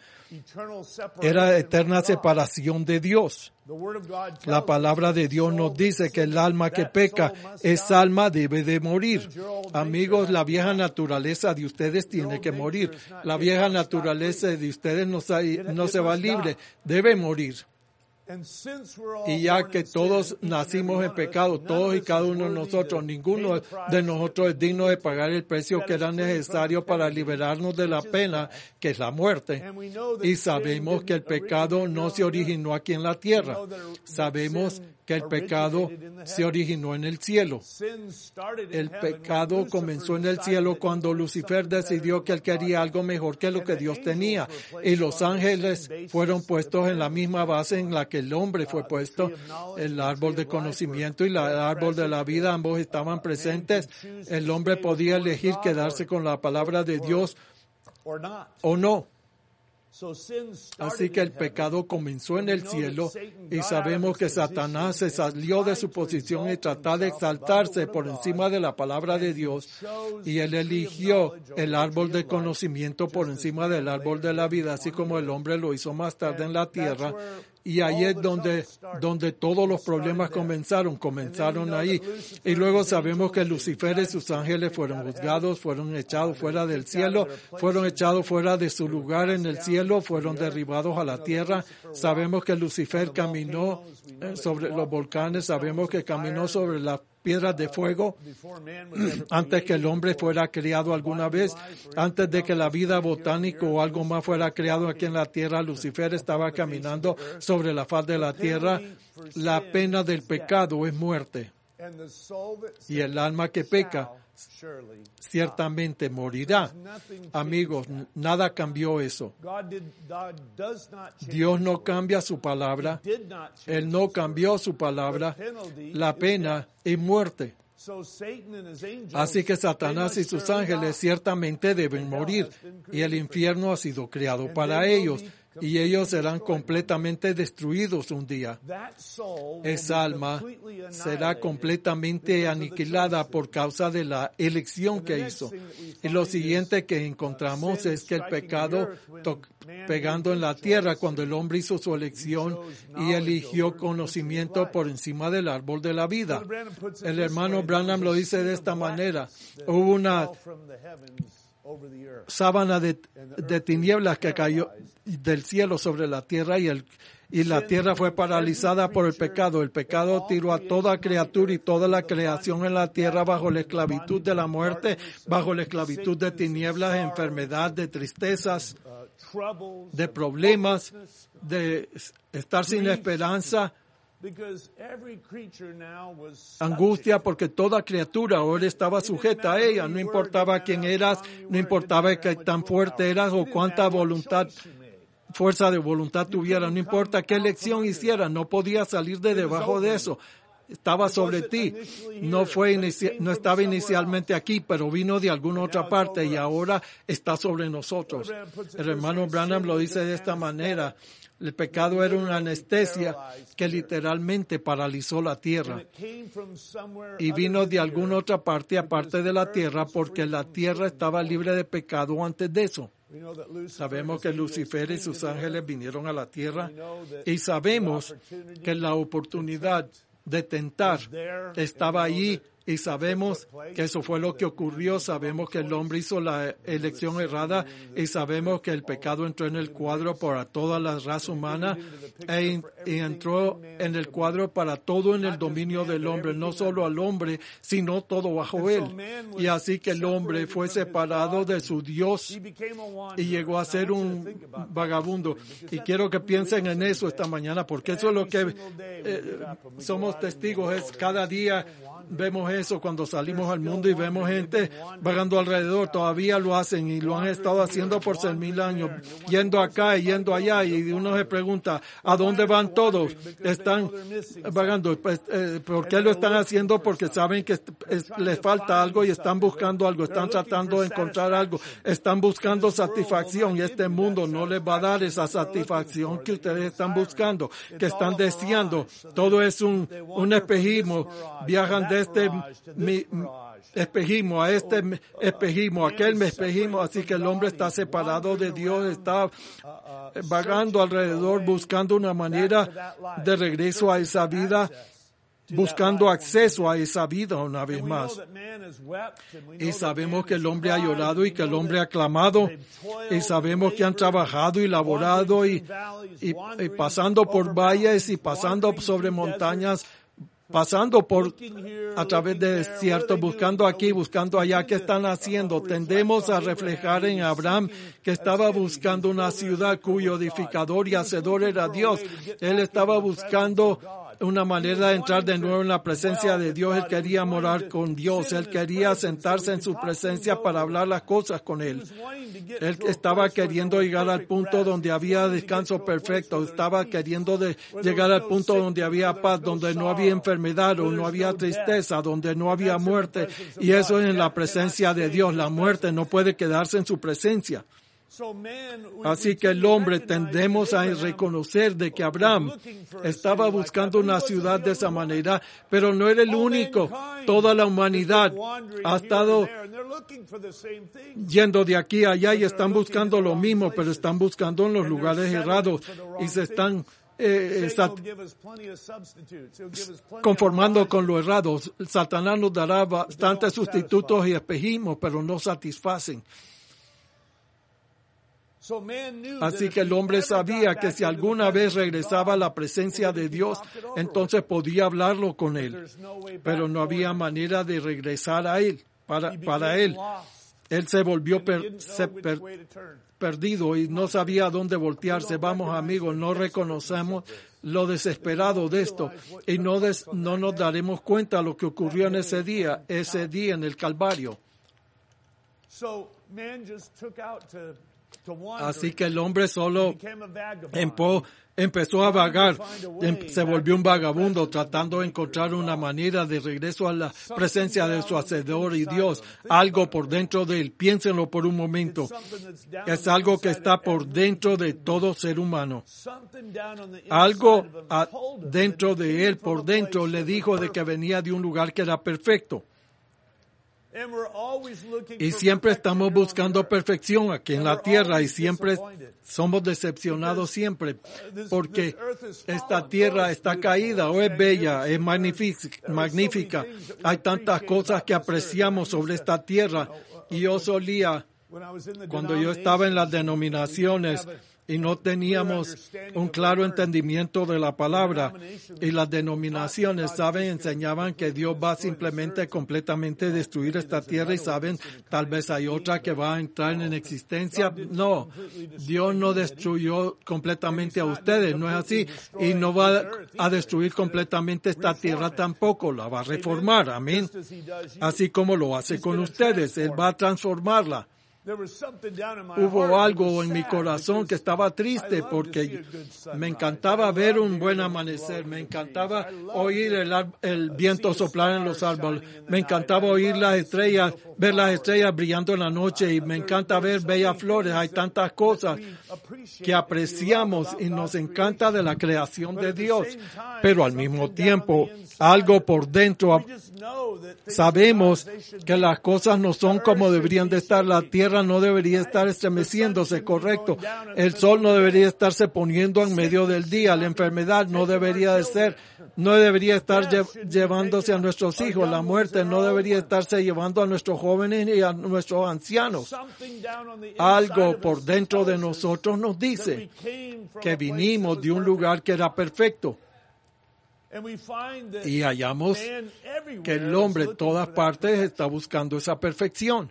Era eterna separación de Dios. La palabra de Dios nos dice que el alma que peca, esa alma debe de morir. Amigos, la vieja naturaleza de ustedes tiene que morir. La vieja naturaleza de ustedes no se va libre, debe morir. Y ya que todos nacimos en pecado, todos y cada uno de nosotros, ninguno de nosotros es digno de pagar el precio que era necesario para liberarnos de la pena, que es la muerte. Y sabemos que el pecado no se originó aquí en la tierra. Sabemos que el pecado se originó en el cielo. El pecado comenzó en el cielo cuando Lucifer decidió que él quería algo mejor que lo que Dios tenía. Y los ángeles fueron puestos en la misma base en la que el hombre fue puesto. El árbol de conocimiento y el árbol de la vida, ambos estaban presentes. El hombre podía elegir quedarse con la palabra de Dios o no. Así que el pecado comenzó en el cielo y sabemos que Satanás se salió de su posición y trató de exaltarse por encima de la palabra de Dios, y él eligió el árbol de conocimiento por encima del árbol de la vida, así como el hombre lo hizo más tarde en la tierra. Y ahí es donde todos los problemas comenzaron ahí. Y luego sabemos que Lucifer y sus ángeles fueron juzgados, fueron echados fuera del cielo, fueron echados fuera de su lugar en el cielo, fueron derribados a la tierra. Sabemos que Lucifer caminó sobre los volcanes, sabemos que caminó sobre las piedras de fuego antes que el hombre fuera creado alguna vez, antes de que la vida botánica o algo más fuera creado aquí en la tierra. Lucifer estaba caminando sobre la faz de la tierra. La pena del pecado es muerte, y el alma que peca ciertamente morirá. Amigos, nada cambió eso. Dios no cambia su palabra. Él no cambió su palabra. La pena es muerte. Así que Satanás y sus ángeles ciertamente deben morir, y el infierno ha sido creado para ellos, y ellos serán completamente destruidos un día. Esa alma será completamente aniquilada por causa de la elección que hizo. Y lo siguiente que encontramos es que el pecado pegando en la tierra cuando el hombre hizo su elección y eligió conocimiento por encima del árbol de la vida. El hermano Branham lo dice de esta manera: hubo una sábana de tinieblas que cayó del cielo sobre la tierra, y la tierra fue paralizada por el pecado. El pecado tiró a toda criatura y toda la creación en la tierra bajo la esclavitud de la muerte, bajo la esclavitud de tinieblas, de enfermedad, de tristezas, de problemas, de estar sin esperanza, angustia, porque toda criatura ahora estaba sujeta a ella. No importaba quién eras, no importaba qué tan fuerte eras o cuánta voluntad fuerza de voluntad tuviera, no importa qué elección hiciera, no podía salir de debajo de eso. Estaba sobre ti. No estaba inicialmente aquí, pero vino de alguna otra parte y ahora está sobre nosotros. El hermano Branham lo dice de esta manera. El pecado era una anestesia que literalmente paralizó la tierra. Y vino de alguna otra parte aparte de la tierra, porque la tierra estaba libre de pecado antes de eso. Sabemos que Lucifer y sus ángeles vinieron a la tierra y sabemos que la oportunidad de tentar estaba allí y sabemos que eso fue lo que ocurrió. Sabemos que el hombre hizo la elección errada y sabemos que el pecado entró en el cuadro para toda la raza humana y entró en el cuadro para todo en el dominio del hombre, no solo al hombre, sino todo bajo él. Y así que el hombre fue separado de su Dios y llegó a ser un vagabundo. Y quiero que piensen en eso esta mañana, porque eso es lo que somos testigos, es cada día. Vemos eso cuando salimos al mundo y vemos gente vagando alrededor. Todavía lo hacen y lo han estado haciendo por 6,000 años, yendo acá y yendo allá. Y uno se pregunta, ¿a dónde van todos? Están vagando. ¿Por qué lo están haciendo? Porque saben que les falta algo y están buscando algo. Están tratando de encontrar algo. Están buscando satisfacción y este mundo no les va a dar esa satisfacción que ustedes están buscando, que están deseando. Todo es un espejismo. Viajan de este espejismo a este espejismo, aquel espejismo, así que el hombre está separado de Dios, está vagando alrededor buscando una manera de regreso a esa vida, buscando acceso a esa vida una vez más. Y sabemos que el hombre ha llorado y que el hombre ha clamado y sabemos que han trabajado y laborado y pasando por valles y pasando sobre montañas, pasando a través de desiertos, buscando aquí, buscando allá. ¿Qué están haciendo? Tendemos a reflejar en Abraham que estaba buscando una ciudad cuyo edificador y hacedor era Dios. Él estaba buscando una manera de entrar de nuevo en la presencia de Dios. Él quería morar con Dios. Él quería sentarse en su presencia para hablar las cosas con Él. Él estaba queriendo llegar al punto donde había descanso perfecto. Estaba queriendo llegar al punto donde había paz, donde no había enfermedad o no había tristeza, donde no había muerte. Y eso es en la presencia de Dios. La muerte no puede quedarse en su presencia. Así que el hombre tendemos a reconocer de que Abraham estaba buscando una ciudad de esa manera, pero no era el único. Toda la humanidad ha estado yendo de aquí a allá y están buscando lo mismo, pero están buscando en los lugares errados y se están conformando con lo errado. Satanás nos dará bastantes sustitutos y espejismos, pero no satisfacen. Así que el hombre sabía que si alguna vez regresaba a la presencia de Dios, entonces podía hablarlo con Él. Pero no había manera de regresar a Él, para Él. Él se volvió perdido y no sabía a dónde voltearse. Vamos, amigos, no reconocemos lo desesperado de esto y no nos daremos cuenta de lo que ocurrió en ese día en el Calvario. Así que el hombre solo empezó a vagar, se volvió un vagabundo tratando de encontrar una manera de regreso a la presencia de su Hacedor y Dios, algo por dentro de él. Piénsenlo por un momento. Es algo que está por dentro de todo ser humano. Algo dentro de él, por dentro, le dijo de que venía de un lugar que era perfecto. Y siempre estamos buscando perfección aquí en la tierra y siempre somos decepcionados siempre porque esta tierra está caída o es bella, es magnífica. Hay tantas cosas que apreciamos sobre esta tierra y yo solía, cuando yo estaba en las denominaciones, y no teníamos un claro entendimiento de la palabra. Y las denominaciones, enseñaban que Dios va simplemente completamente a destruir esta tierra y tal vez hay otra que va a entrar en existencia. No, Dios no destruyó completamente a ustedes, no es así. Y no va a destruir completamente esta tierra tampoco, la va a reformar, amén. Así como lo hace con ustedes, Él va a transformarla. Hubo algo en mi corazón que estaba triste porque me encantaba ver un buen amanecer, me encantaba oír el viento soplar en los árboles, me encantaba oír las estrellas, ver las estrellas brillando en la noche y me encanta ver bellas flores. Hay tantas cosas que apreciamos y nos encanta de la creación de Dios, pero al mismo tiempo algo por dentro sabemos que las cosas no son como deberían de estar. La tierra no debería estar estremeciéndose, correcto. El sol no debería estarse poniendo en medio del día. La enfermedad no debería estar llevándose a nuestros hijos. La muerte no debería estarse llevando a nuestros jóvenes y a nuestros ancianos. Algo por dentro de nosotros nos dice que vinimos de un lugar que era perfecto. Y hallamos que el hombre en todas partes está buscando esa perfección.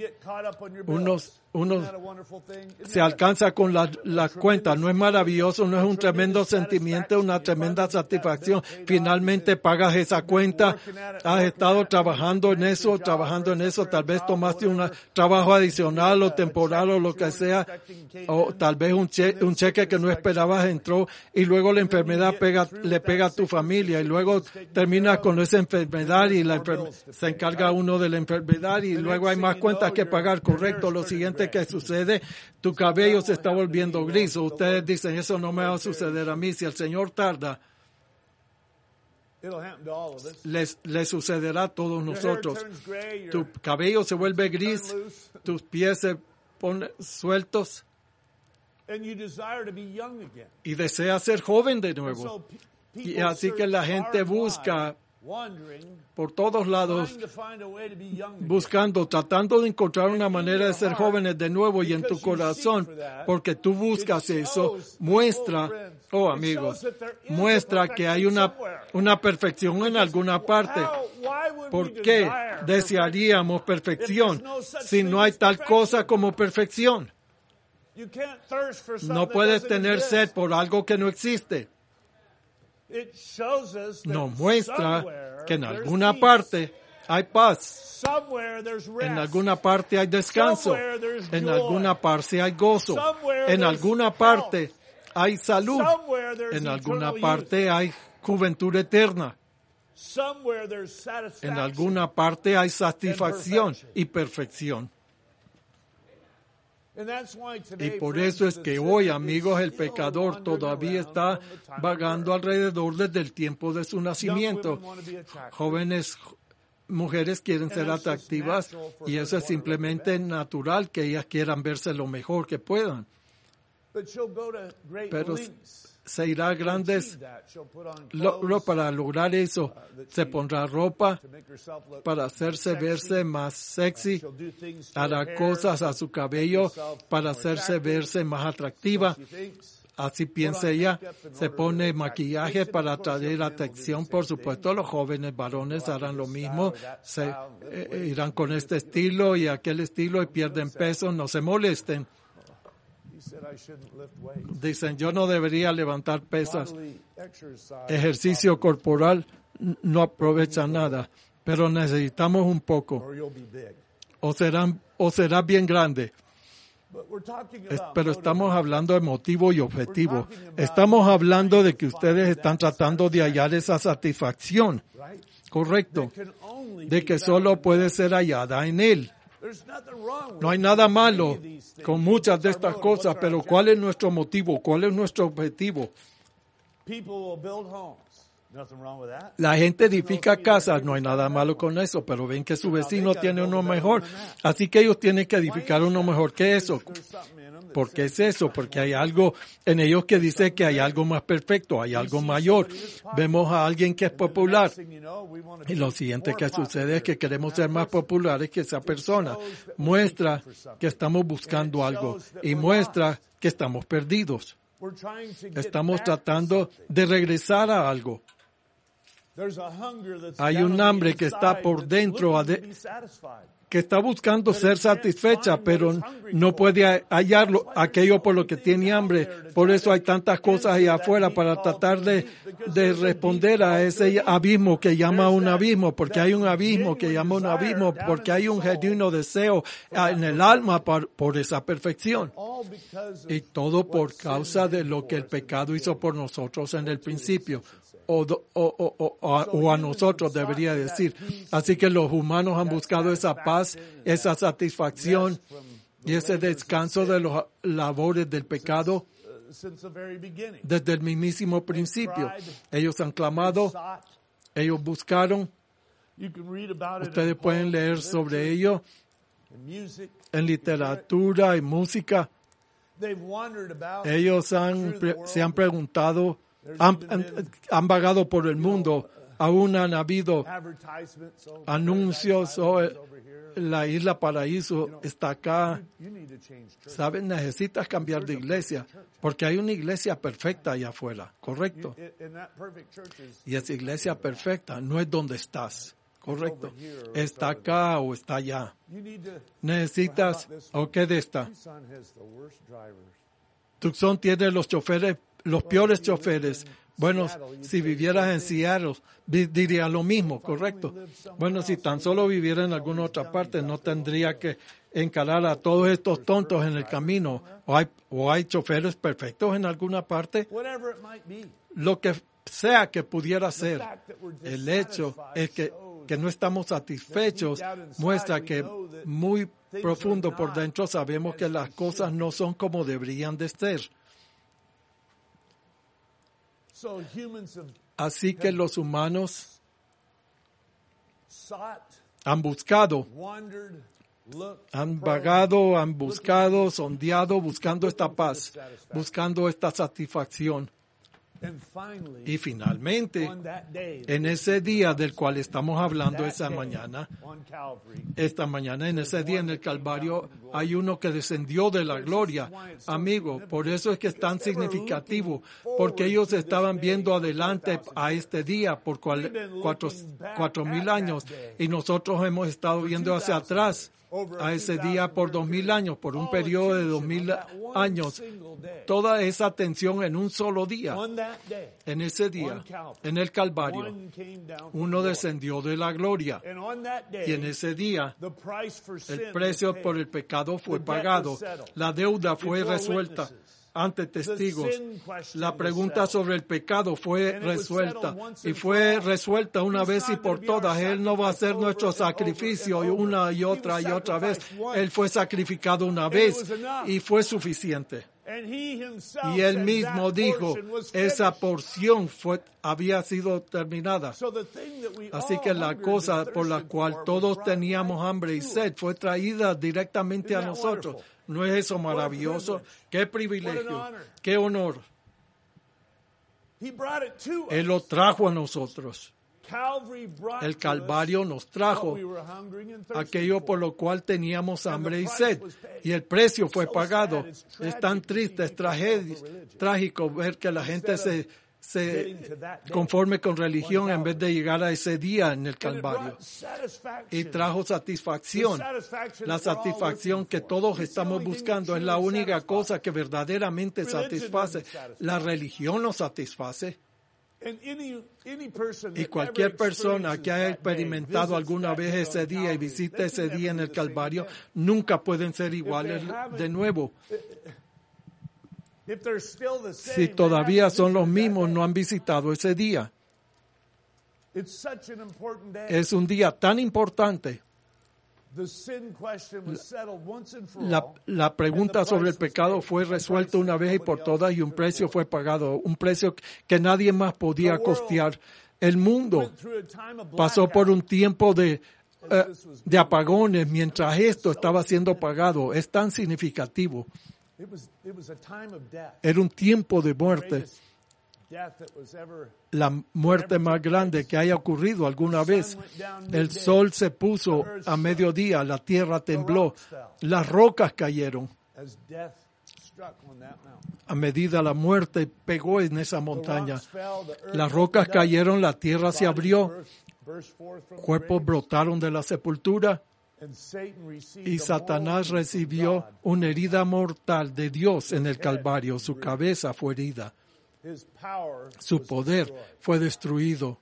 Uno se alcanza con las cuentas. No es maravilloso, no es un tremendo sentimiento, una tremenda satisfacción. Finalmente pagas esa cuenta. Has estado trabajando en eso. Tal vez tomaste un trabajo adicional o temporal o lo que sea. O tal vez un cheque que no esperabas entró y luego la enfermedad le pega a tu familia y luego terminas con esa enfermedad y se encarga uno de la enfermedad y luego hay más cuentas que pagar. Correcto. Lo siguiente que sucede, tu cabello se está volviendo gris. Ustedes dicen, eso no me va a suceder a mí. Si el Señor tarda, le sucederá a todos nosotros. Tu cabello se vuelve gris, tus pies se ponen sueltos y deseas ser joven de nuevo. Y así que la gente busca por todos lados, tratando de encontrar una manera de ser jóvenes de nuevo, y en tu corazón, porque tú buscas eso, muestra que hay una perfección en alguna parte. ¿Por qué desearíamos perfección si no hay tal cosa como perfección? No puedes tener sed por algo que no existe. Nos muestra que en alguna parte hay paz, en alguna parte hay descanso, en alguna parte hay gozo, en alguna parte hay salud, en alguna parte hay juventud eterna, en alguna parte hay satisfacción y perfección. Y por eso es que hoy, amigos, el pecador todavía está vagando alrededor desde el tiempo de su nacimiento. Jóvenes mujeres quieren ser atractivas y eso es simplemente natural, que ellas quieran verse lo mejor que puedan. Pero se irá a grandes logros para lograr eso. Se pondrá ropa para hacerse verse más sexy, hará cosas a su cabello para hacerse verse más atractiva. Así piensa ella, se pone maquillaje para atraer atención. Por supuesto, los jóvenes varones harán lo mismo, se irán con este estilo y aquel estilo y pierden peso, no se molesten. Dicen, yo no debería levantar pesas. Ejercicio corporal no aprovecha nada, pero necesitamos un poco. O será bien grande. Pero estamos hablando de motivo y objetivo. Estamos hablando de que ustedes están tratando de hallar esa satisfacción. Correcto. De que solo puede ser hallada en Él. No hay nada malo con muchas de estas cosas, pero ¿cuál es nuestro motivo? ¿Cuál es nuestro objetivo? La gente edifica casas, no hay nada malo con eso, pero ven que su vecino tiene uno mejor, así que ellos tienen que edificar uno mejor que eso. ¿Por qué es eso? Porque hay algo en ellos que dice que hay algo más perfecto, hay algo mayor. Vemos a alguien que es popular y lo siguiente que sucede es que queremos ser más populares que esa persona. Muestra que estamos buscando algo y muestra que estamos perdidos. Estamos tratando de regresar a algo. Hay un hambre que está por dentro que está buscando ser satisfecha, pero no puede hallarlo, aquello por lo que tiene hambre. Por eso hay tantas cosas allá afuera para tratar de responder a ese abismo que llama un abismo, porque hay un abismo que llama un abismo, porque hay un genuino deseo en el alma por esa perfección. Y todo por causa de lo que el pecado hizo por nosotros en el principio. O a nosotros debería decir. Así que los humanos han buscado esa paz, esa satisfacción y ese descanso de los labores del pecado desde el mismísimo principio. Ellos han clamado, ellos buscaron. Ustedes pueden leer sobre ello en literatura y música. Ellos se han preguntado, han vagado por el mundo, aún han habido anuncios, la isla Paraíso está acá. ¿Saben? Necesitas cambiar de iglesia, porque hay una iglesia perfecta allá afuera, ¿correcto? Y esa iglesia perfecta no es donde estás, ¿correcto? Está acá o está allá. Necesitas, ¿o qué de esta? Tucson tiene los peores choferes. Bueno, si vivieras en Seattle, diría lo mismo, ¿correcto? Bueno, si tan solo viviera en alguna otra parte, no tendría que encarar a todos estos tontos en el camino. O hay choferes perfectos en alguna parte. Lo que sea que pudiera ser, el hecho es que no estamos satisfechos muestra que muy profundo por dentro sabemos que las cosas no son como deberían de ser. Así que los humanos han buscado, han vagado, han buscado, sondeado, buscando esta paz, buscando esta satisfacción. Y finalmente, en ese día del cual estamos hablando esta mañana, en ese día en el Calvario, hay uno que descendió de la gloria. Amigo, por eso es que es tan significativo, porque ellos estaban viendo adelante a este día por 4,000 años, y nosotros hemos estado viendo hacia atrás a ese día por 2,000 años, por un periodo de 2,000 años. Toda esa atención en un solo día. En ese día, en el Calvario, uno descendió de la gloria. Y en ese día, el precio por el pecado fue pagado. La deuda fue resuelta ante testigos. La pregunta sobre el pecado fue resuelta, y fue resuelta una vez y por todas. Él no va a ser nuestro sacrificio una y otra vez. Él fue sacrificado una vez y fue suficiente. Y él mismo dijo, esa porción había sido terminada. Así que la cosa por la cual todos teníamos hambre y sed fue traída directamente a nosotros. ¿No es eso maravilloso? ¡Qué privilegio! ¡Qué honor! Él lo trajo a nosotros. El Calvario nos trajo aquello por lo cual teníamos hambre y sed. Y el precio fue pagado. Es tan triste, es trágico ver que la gente se conforme con religión en vez de llegar a ese día en el Calvario. Y trajo satisfacción. La satisfacción que todos estamos buscando es la única cosa que verdaderamente satisface. La religión no satisface. Y cualquier persona que haya experimentado alguna vez ese día y visite ese día en el Calvario, nunca pueden ser iguales de nuevo. Si todavía son los mismos, no han visitado ese día. Es un día tan importante. La pregunta sobre el pecado fue resuelta una vez y por todas, y un precio fue pagado, un precio que nadie más podía costear. El mundo pasó por un tiempo de apagones mientras esto estaba siendo pagado. Es tan significativo. Era un tiempo de muerte, la muerte más grande que haya ocurrido alguna vez. El sol se puso a mediodía, la tierra tembló, las rocas cayeron. A medida la muerte pegó en esa montaña, las rocas cayeron, la tierra se abrió, cuerpos brotaron de la sepultura. Y Satanás recibió una herida mortal de Dios en el Calvario. Su cabeza fue herida. Su poder fue destruido.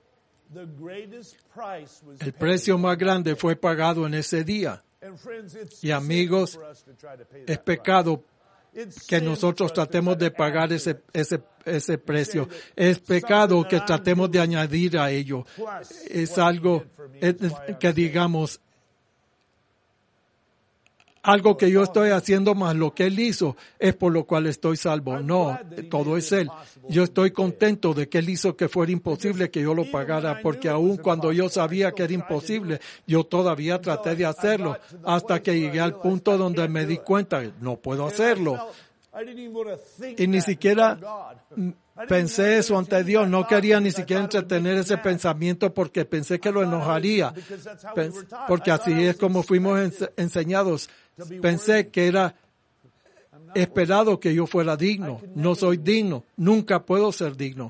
El precio más grande fue pagado en ese día. Y amigos, es pecado que nosotros tratemos de pagar ese precio. Es pecado que tratemos de añadir a ello. Es algo que digamos, algo que yo estoy haciendo más lo que Él hizo es por lo cual estoy salvo. No, todo es Él. Yo estoy contento de que Él hizo que fuera imposible que yo lo pagara, porque aun cuando yo sabía que era imposible, yo todavía traté de hacerlo hasta que llegué al punto donde me di cuenta, no puedo hacerlo. Y ni siquiera pensé eso ante Dios. No quería ni siquiera entretener ese pensamiento porque pensé que lo enojaría. Porque así es como fuimos enseñados. Pensé que era esperado que yo fuera digno. No soy digno. Nunca puedo ser digno.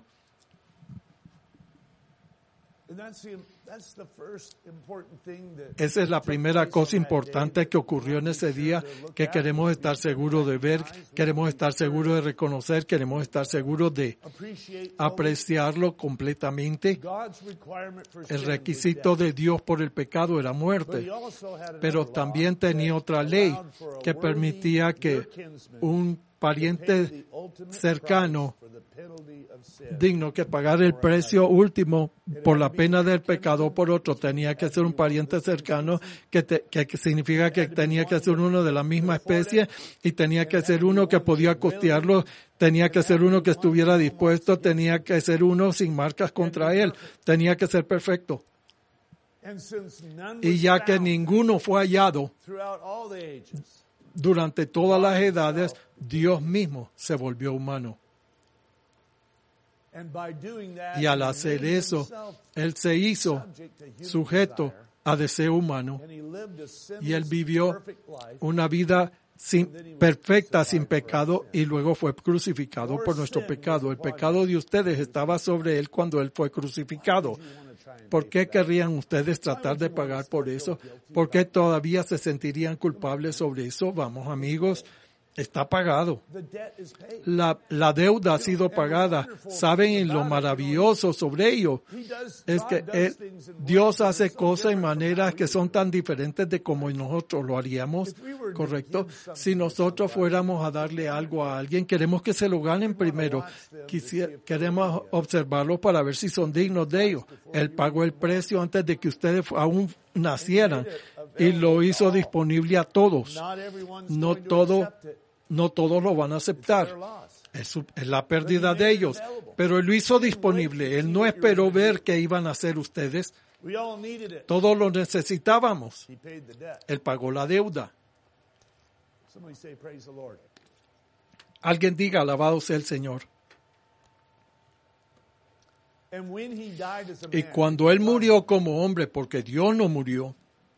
Esa es la primera cosa importante que ocurrió en ese día, que queremos estar seguros de ver, queremos estar seguros de reconocer, queremos estar seguros de apreciarlo completamente. El requisito de Dios por el pecado era muerte, pero también tenía otra ley que permitía que un pariente cercano digno que pagar el precio último por la pena del pecado por otro. Tenía que ser un pariente cercano, que significa que tenía que ser uno de la misma especie y tenía que ser uno que podía costearlo, tenía que ser uno que estuviera dispuesto, tenía que ser uno sin marcas contra él, tenía que ser perfecto. Y ya que ninguno fue hallado durante todas las edades, Dios mismo se volvió humano. Y al hacer eso, Él se hizo sujeto a deseo humano. Y Él vivió una vida perfecta, sin pecado, y luego fue crucificado por nuestro pecado. El pecado de ustedes estaba sobre Él cuando Él fue crucificado. ¿Por qué querrían ustedes tratar de pagar por eso? ¿Por qué todavía se sentirían culpables sobre eso? Vamos, amigos. Está pagado. La deuda ha sido pagada. ¿Saben lo maravilloso sobre ello? Es que Dios hace cosas en maneras que son tan diferentes de como nosotros lo haríamos, ¿correcto? Si nosotros fuéramos a darle algo a alguien, queremos que se lo ganen primero. Queremos observarlo para ver si son dignos de ello. Él pagó el precio antes de que ustedes aún nacieran y lo hizo disponible a todos. No todos lo van a aceptar. Es la pérdida de ellos. Pero Él lo hizo disponible. Él no esperó ver qué iban a hacer ustedes. Todos lo necesitábamos. Él pagó la deuda. Alguien diga, alabado sea el Señor. Y cuando Él murió como hombre, porque Dios no murió,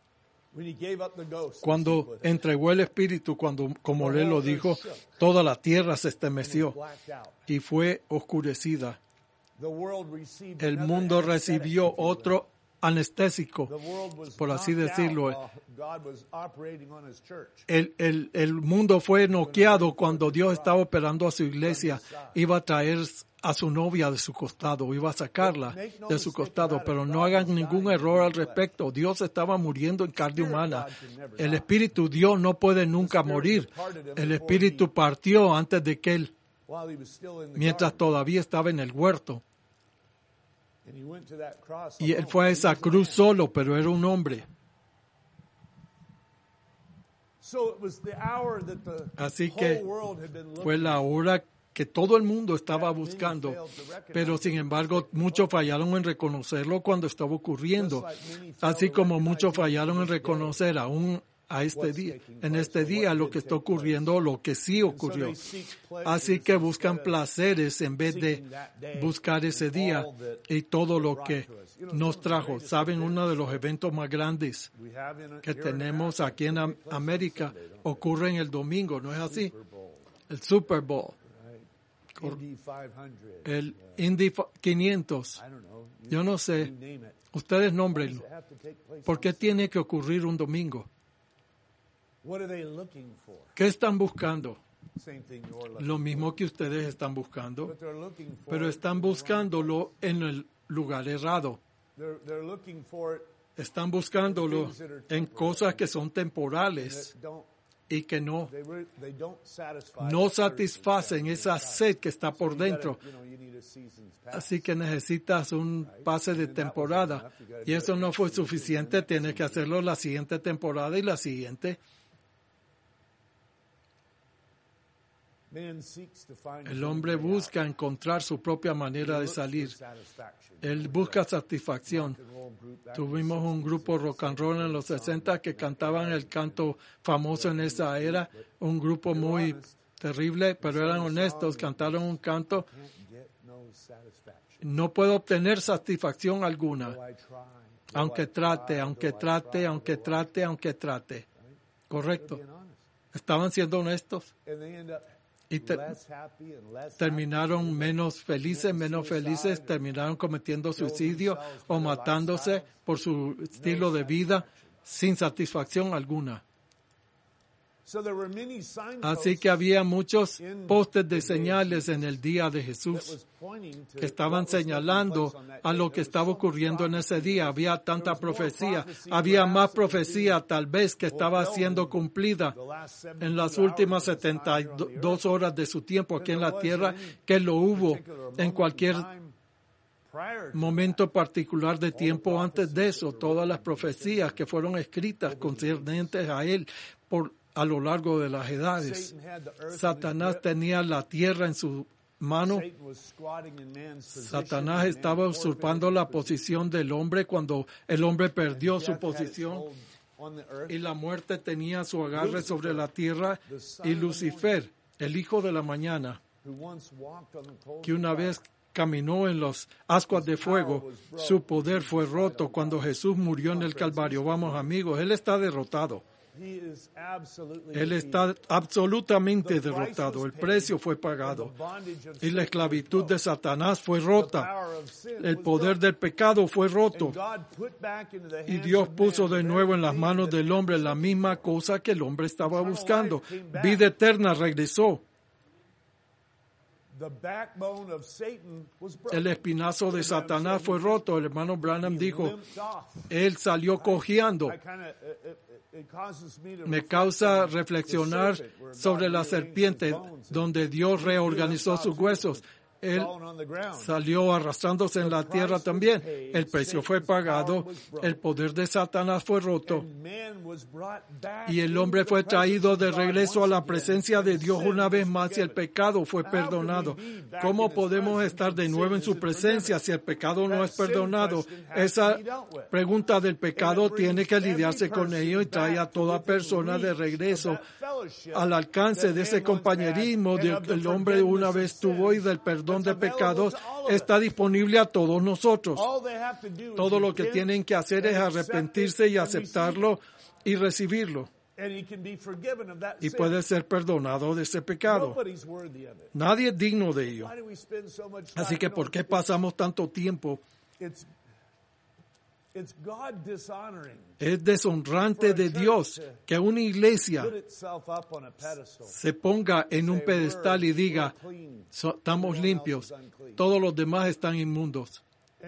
cuando entregó el Espíritu, como Él lo dijo, toda la tierra se estremeció y fue oscurecida. El mundo recibió otro anestésico, por así decirlo. El mundo fue noqueado cuando Dios estaba operando a su iglesia. Iba a traer a su novia de su costado, iba a sacarla de su costado, pero no hagan ningún error al respecto. Dios estaba muriendo en carne humana. El Espíritu Dios no puede nunca morir. El Espíritu partió antes de que Él, mientras todavía estaba en el huerto. Y Él fue a esa cruz solo, pero era un hombre. Así que fue la hora que todo el mundo estaba buscando, pero sin embargo muchos fallaron en reconocerlo cuando estaba ocurriendo, así como muchos fallaron en reconocer aún a este día, en este día lo que está ocurriendo, lo que sí ocurrió. Así que buscan placeres en vez de buscar ese día y todo lo que nos trajo. ¿Saben? Uno de los eventos más grandes que tenemos aquí en América ocurre en el domingo, ¿no es así? El Super Bowl. El Indy 500. Yo no sé. Ustedes nómbrenlo. ¿Por qué tiene que ocurrir un domingo? What are they looking for? ¿Qué están buscando? Same thing you're looking Lo mismo que ustedes están for. buscando, But they're looking for pero it están in the wrong buscándolo en el lugar errado. place. They're looking for it Están buscándolo en cosas que son temporales that don't y que no they don't satisfy no that satisfacen esa sed que está por thirst. You dentro. gotta, you need a season's pass. Así que necesitas un pase de temporada. Y eso no fue suficiente, tienes que hacerlo la siguiente temporada y la siguiente. Man seeks to find El his hombre own way busca encontrar su propia manera out. de Looks for salir. satisfaction. Él busca satisfacción. Rock and roll group back in Tuvimos the un grupo rock and roll en los 60 que cantaban el canto famoso en esa era. Un grupo muy terrible, pero eran honestos. Cantaron un canto. Can't get no satisfaction. No puedo obtener satisfacción alguna. Though I try, Aunque trate, aunque trate, aunque trate, aunque trate. Correcto. being honest. Estaban siendo honestos And they end up y less happy and less terminaron menos felices, terminaron cometiendo suicidio o matándose por su estilo de vida sin satisfacción alguna. So there were many signposts Así que había muchos postes de señales en el día de that Jesús was pointing to que estaban what was taking señalando place on that a day. lo There que was estaba so much ocurriendo en ese día. Había tanta There was more profecía, prophecy había perhaps más that was profecía being tal vez que estaba fulfilled siendo in cumplida the last en las 72 últimas hours of his time here on the 72 earth. horas de su tiempo aquí en la There tierra wasn't any que lo hubo particular moment en in cualquier time prior to momento particular de tiempo antes de eso. Todas las profecías que fueron escritas concernientes a él a lo largo de las edades. Satan had the earth in his Satanás grip. tenía la tierra en su mano. Satan was squatting in man's position, Satanás and estaba man usurpando forfeited la his position. posición del hombre cuando el hombre perdió Death su had its posición hold on the earth. y la muerte tenía su agarre Lucifer, sobre la tierra. the son Y of the Lucifer, el hijo de la mañana, Who once walked on the coals que of una fire. vez caminó en los ascuas de fuego, su poder fue roto cuando Jesús murió en el Calvario. Vamos, amigos, Él está derrotado. He is absolutely Él defeated. está absolutamente derrotado. El precio fue pagado. Y la esclavitud de Satanás fue rota. El poder del pecado fue roto. Y Dios puso de nuevo en las manos del hombre la misma cosa que el hombre estaba buscando. Vida eterna regresó. El espinazo de Satanás fue roto. El hermano Branham dijo, él salió cojeando. Me causa reflexionar sobre la serpiente, donde Dios reorganizó sus huesos. Él salió arrastrándose en la tierra también. El precio fue pagado, el poder de Satanás fue roto y el hombre fue traído de regreso a la presencia de Dios una vez más y el pecado fue perdonado. ¿Cómo podemos estar de nuevo en su presencia si el pecado no es perdonado? Esa pregunta del pecado tiene que lidiarse con ello y trae a toda persona de regreso al alcance de ese compañerismo que el hombre una vez tuvo y del perdón de pecados está disponible a todos nosotros. Todo lo que tienen que hacer es arrepentirse y aceptarlo y recibirlo. Y puede ser perdonado de ese pecado. Nadie es digno de ello. Así que ¿por qué pasamos tanto tiempo? Es deshonrante de Dios que una iglesia se ponga en un pedestal y diga, estamos limpios, todos los demás están inmundos.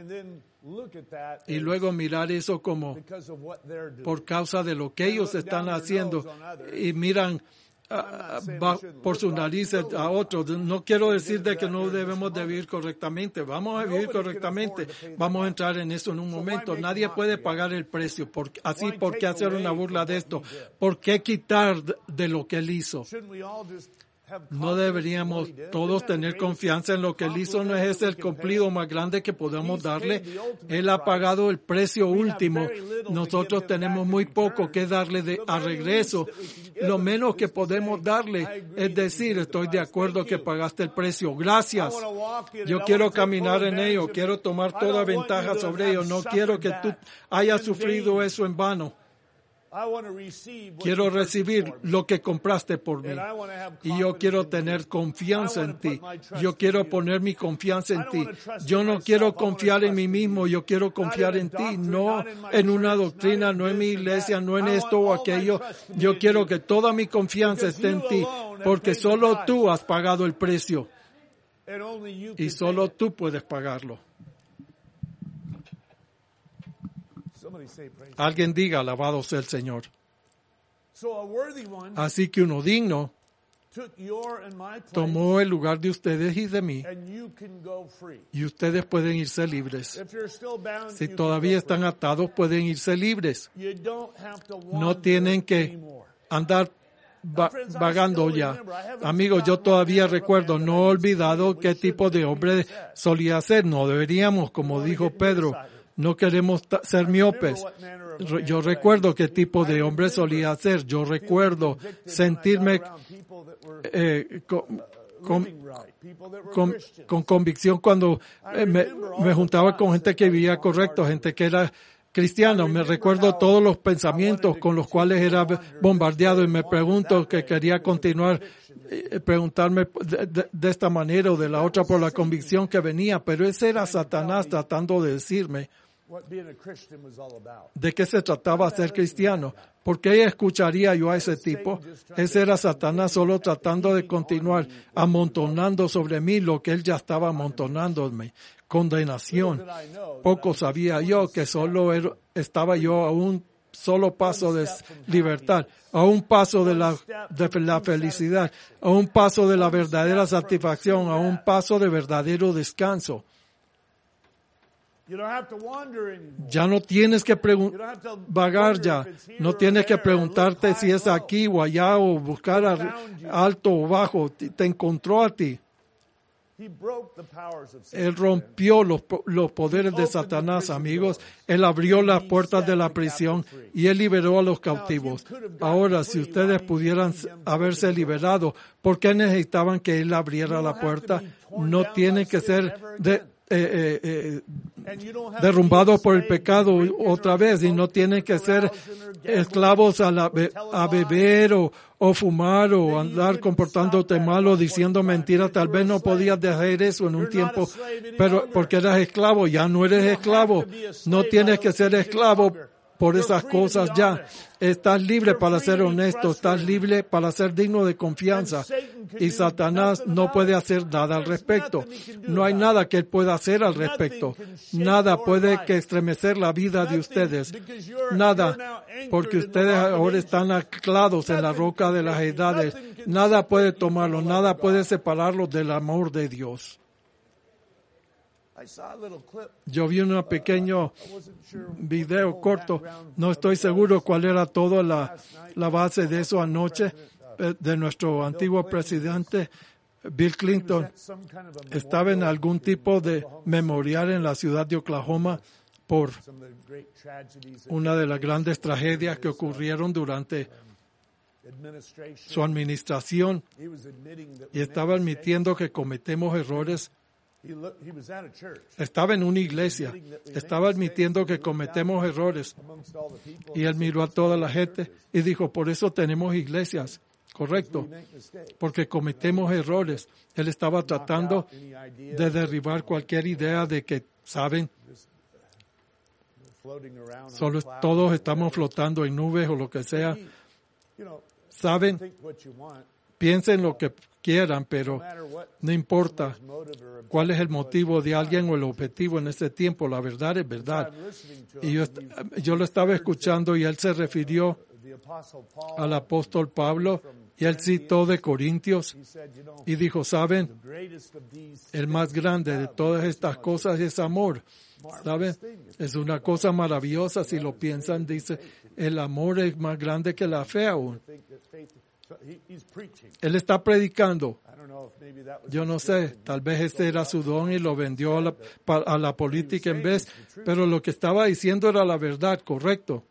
Y luego mirar eso como por causa de lo que ellos están haciendo y miran por sus narices a otros. No quiero decir de que no debemos de vivir correctamente. Vamos a vivir correctamente. Vamos a entrar en eso en un momento. Nadie puede pagar el precio. ¿Por qué hacer una burla de esto? ¿Por qué quitar de lo que él hizo? No deberíamos todos tener confianza en lo que él hizo. No es ese el cumplido más grande que podemos darle. Él ha pagado el precio último. Nosotros tenemos muy poco que darle a regreso. Lo menos que podemos darle es decir, estoy de acuerdo que pagaste el precio. Gracias. Yo quiero caminar en ello. Quiero tomar toda ventaja sobre ello. No quiero que tú hayas sufrido eso en vano. Quiero recibir lo que compraste por mí. Y yo quiero tener confianza en ti. Yo quiero poner mi confianza en ti. Yo no quiero confiar en mí mismo. Yo quiero confiar en ti. No en una doctrina, no en mi iglesia, no en esto o aquello. Yo quiero que toda mi confianza esté en ti. Porque solo tú has pagado el precio. Y solo tú puedes pagarlo. Alguien diga, alabado sea el Señor. Así que uno digno tomó el lugar de ustedes y de mí, y ustedes pueden irse libres. Si todavía están atados, pueden irse libres. No tienen que andar vagando ya. Amigos, yo todavía recuerdo, no he olvidado qué tipo de hombre solía ser. No deberíamos, como dijo Pedro, no queremos ser miopes. Yo recuerdo qué tipo de hombre solía ser. Yo recuerdo sentirme con convicción cuando me juntaba con gente que vivía correcto, gente que era cristiana. Me recuerdo todos los pensamientos con los cuales era bombardeado y me pregunto que quería continuar preguntarme de esta manera o de la otra por la convicción que venía, pero ese era Satanás tratando de decirme de qué se trataba ser cristiano. ¿Por qué escucharía yo a ese tipo? Ese era Satanás solo tratando de continuar amontonando sobre mí lo que él ya estaba amontonándome. Condenación. Poco sabía yo que solo estaba yo a un solo paso de libertad, a un paso de la felicidad, a un paso de la verdadera satisfacción, a un paso de verdadero descanso. Ya no tienes que vagar ya. No tienes que preguntarte si es aquí o allá o buscar alto o bajo. Te encontró a ti. Él rompió los poderes de Satanás, amigos. Él abrió las puertas de la prisión y él liberó a los cautivos. Ahora, si ustedes pudieran haberse liberado, ¿por qué necesitaban que él abriera la puerta? No tienen que ser derrumbados por el pecado otra vez, y no tienen que ser esclavos a beber o fumar o andar comportándote mal o diciendo mentiras. Tal vez no podías dejar eso en un tiempo, pero porque eras esclavo, ya no eres esclavo. No tienes que ser esclavo por esas cosas ya. Estás libre para ser honesto, estás libre para ser digno de confianza. Y Satanás no puede hacer nada al respecto. No hay nada que él pueda hacer al respecto. Nada puede que estremecer la vida de ustedes. Nada, porque ustedes ahora están anclados en la roca de las edades. Nada puede tomarlo, nada puede separarlos del amor de Dios. Yo vi un pequeño video corto, no estoy seguro cuál era toda la base de eso anoche, de nuestro antiguo presidente Bill Clinton. Estaba en algún tipo de memorial en la ciudad de Oklahoma por una de las grandes tragedias que ocurrieron durante su administración, y estaba admitiendo que cometemos errores. Estaba en una iglesia, estaba admitiendo que cometemos errores, y él miró a toda la gente y dijo, por eso tenemos iglesias, correcto, porque cometemos errores. Él estaba tratando de derribar cualquier idea de que, saben, solo todos estamos flotando en nubes o lo que sea. Saben, piensen lo que quieran, pero no importa cuál es el motivo de alguien o el objetivo en ese tiempo, la verdad es verdad. Y yo lo estaba escuchando y él se refirió al apóstol Pablo y él citó de Corintios y dijo, ¿saben? El más grande de todas estas cosas es amor. ¿Saben? Es una cosa maravillosa si lo piensan. Dice, el amor es más grande que la fe aún. Él está predicando. Yo no sé, tal vez este era su don y lo vendió a la política en vez, pero lo que estaba diciendo era la verdad, correcto.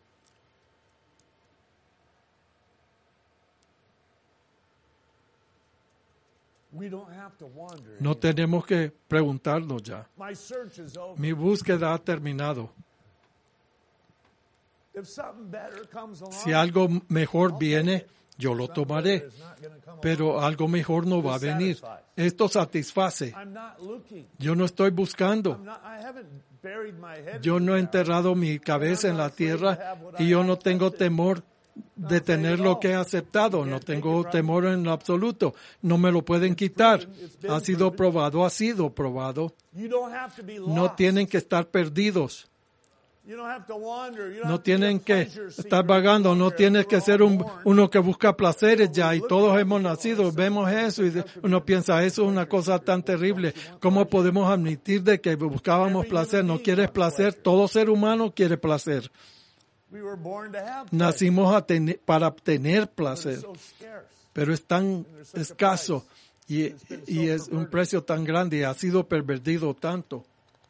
No tenemos que preguntarnos ya. Mi búsqueda ha terminado. If something better comes along, Si algo mejor viene, yo lo tomaré. Pero algo mejor no va a venir. Esto satisface. I'm not looking. Yo no estoy buscando. I haven't buried my head. Yo no he enterrado mi cabeza en la tierra y yo no tengo temor de tener lo que he aceptado. No tengo temor en lo absoluto. No me lo pueden quitar. Ha sido probado, ha sido probado. You don't have to be lost. No tienen que estar perdidos. You don't have to wander. You don't No have to be a tienen que pleasure seeker. estar vagando, no tienes que ser uno que busca placeres ya, y todos hemos nacido, vemos eso y uno piensa, eso es una cosa tan terrible. ¿Cómo podemos admitir de que buscábamos placer? No quieres placer, todo ser humano quiere placer. We were born to have pleasure. Nacimos para obtener It's placer, so scarce. pero es tan escaso y es un precio tan grande y ha sido pervertido tanto.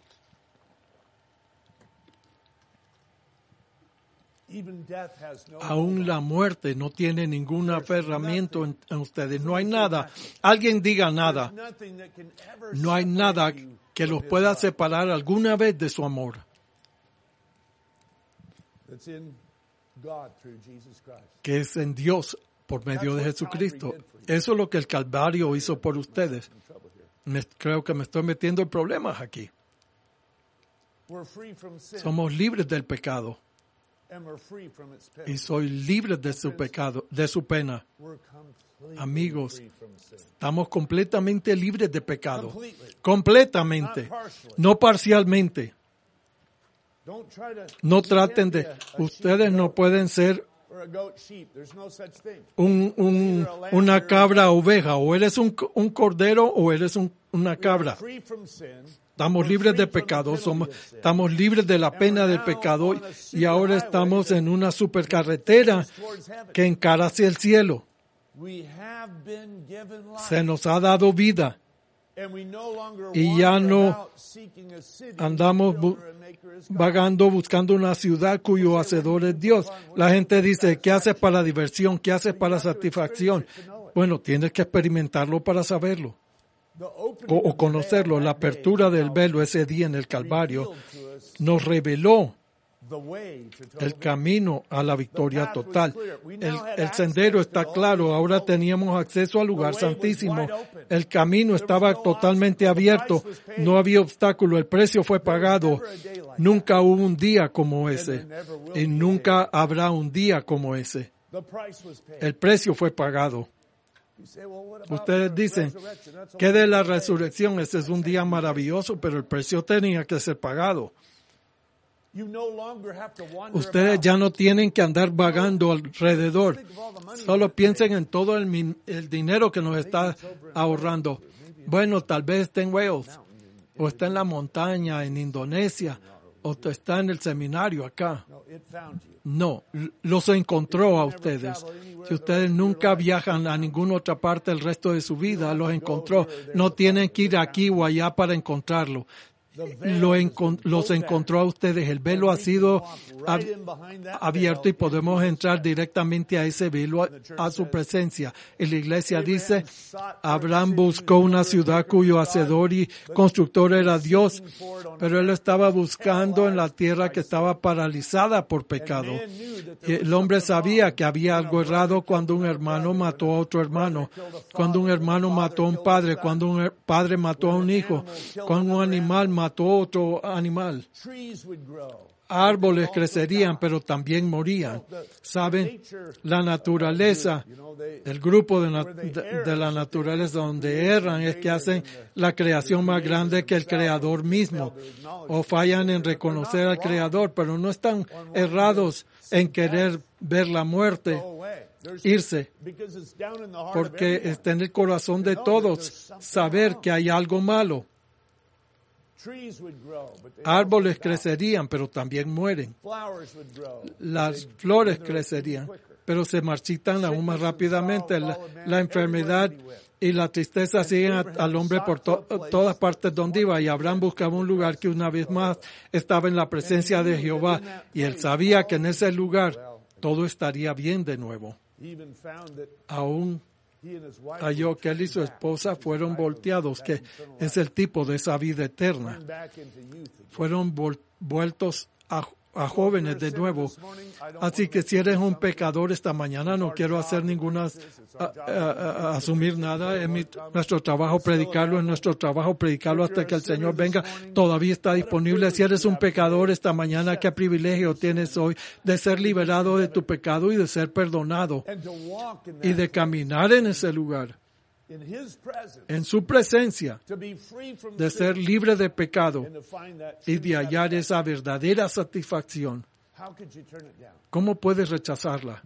Even death has no Aún la muerte no tiene ningún aferramiento en ustedes. No hay nada. Alguien diga nada. nothing that can ever No hay nada separate you que from los his pueda love. separar alguna vez de su amor. It's in God through Jesus Christ. Que es en Dios por medio de Jesucristo. Eso es lo que el Calvario hizo por ustedes. In trouble here. Creo que me estoy metiendo en problemas aquí. We're free from sin Somos libres del pecado and we're free from its y penalty. soy libre de su pecado, de su pena. We're completely Amigos, free from sin. estamos completamente libres de pecado. Completely. Completamente. Not partially. No parcialmente. Don't try to No you can't traten be de... a Ustedes sheep no goat pueden ser or a goat sheep. There's no such thing. una cabra oveja. O eres un cordero o eres una cabra. Free from sin. Estamos libres de pecado, estamos libres de la pena del pecado y ahora estamos en una supercarretera Towards heaven. que encara hacia el cielo. We have been given life. Se nos ha dado vida. And we no longer Y ya wander no about seeking a city andamos whose builder and maker is God. vagando buscando una ciudad cuyo hacedor es Dios. La gente dice, ¿qué haces para diversión? ¿Qué haces para satisfacción? Bueno, tienes que experimentarlo para saberlo The opening o of the conocerlo. veil La that day apertura del velo ese día en el Calvario revealed to us nos reveló the way to total el camino a la victoria total. El sendero está claro, ahora teníamos acceso al lugar santísimo. El camino estaba totalmente abierto, no había obstáculo, el precio fue pagado. Nunca hubo un día como ese y nunca habrá un día como ese. The price was paid. El precio fue pagado. You say, well, what about Ustedes the dicen, resurrection? That's ¿qué only de la one day. resurrección? Ese es un día maravilloso, pero el precio tenía que ser pagado. You no longer have to wander Ustedes about. ya no tienen que andar vagando alrededor. Solo piensen en todo el dinero que nos está ahorrando. Bueno, tal vez está en Wales, o está en la montaña, en Indonesia, o está en el seminario acá. No, it found you. No, los encontró a ustedes. Si ustedes nunca viajan a ninguna otra parte el resto de su vida, los encontró. No tienen que ir aquí o allá para encontrarlo. Los encontró a ustedes. El velo ha sido abierto y podemos entrar directamente a ese velo, a su presencia. En la iglesia dice, Abraham buscó una ciudad cuyo hacedor y constructor era Dios, pero él estaba buscando en la tierra que estaba paralizada por pecado. Y el hombre sabía que había algo errado cuando un hermano mató a otro hermano, cuando un hermano mató a un padre, cuando un padre mató a un hijo, cuando un animal mató a otro animal. Trees would grow. Árboles crecerían, pero también morían. ¿Saben? La naturaleza, el grupo de la naturaleza donde erran es que hacen la creación más grande que el Creador mismo. O fallan en reconocer al Creador, pero no están errados en querer ver la muerte irse, Because it's down in the heart of porque everyone. está en el corazón de todos saber que hay algo malo. Trees would grow, but they Árboles also die. crecerían, pero también mueren. Flowers would grow. Las flores crecerían, pero se marchitan aún más rápidamente. La enfermedad y la tristeza siguen al hombre por todas partes donde iba. Y Abraham buscaba un lugar que una vez más estaba en la presencia de Jehová. Y él sabía que en ese lugar todo estaría bien de nuevo. He even found that Aún he and his wife halló que él y su esposa fueron volteados, que es el tipo de esa vida eterna. turned back into youth again. Fueron vueltos a jóvenes de nuevo. Así que si eres un pecador esta mañana, no quiero hacer asumir nada. Es nuestro trabajo predicarlo, es nuestro trabajo predicarlo hasta que el Señor venga. Todavía está disponible. Si eres un pecador esta mañana, qué privilegio tienes hoy de ser liberado de tu pecado y de ser perdonado y de caminar en ese lugar, en su presencia, de ser libre de pecado y de hallar esa verdadera satisfacción. ¿Cómo puedes rechazarla?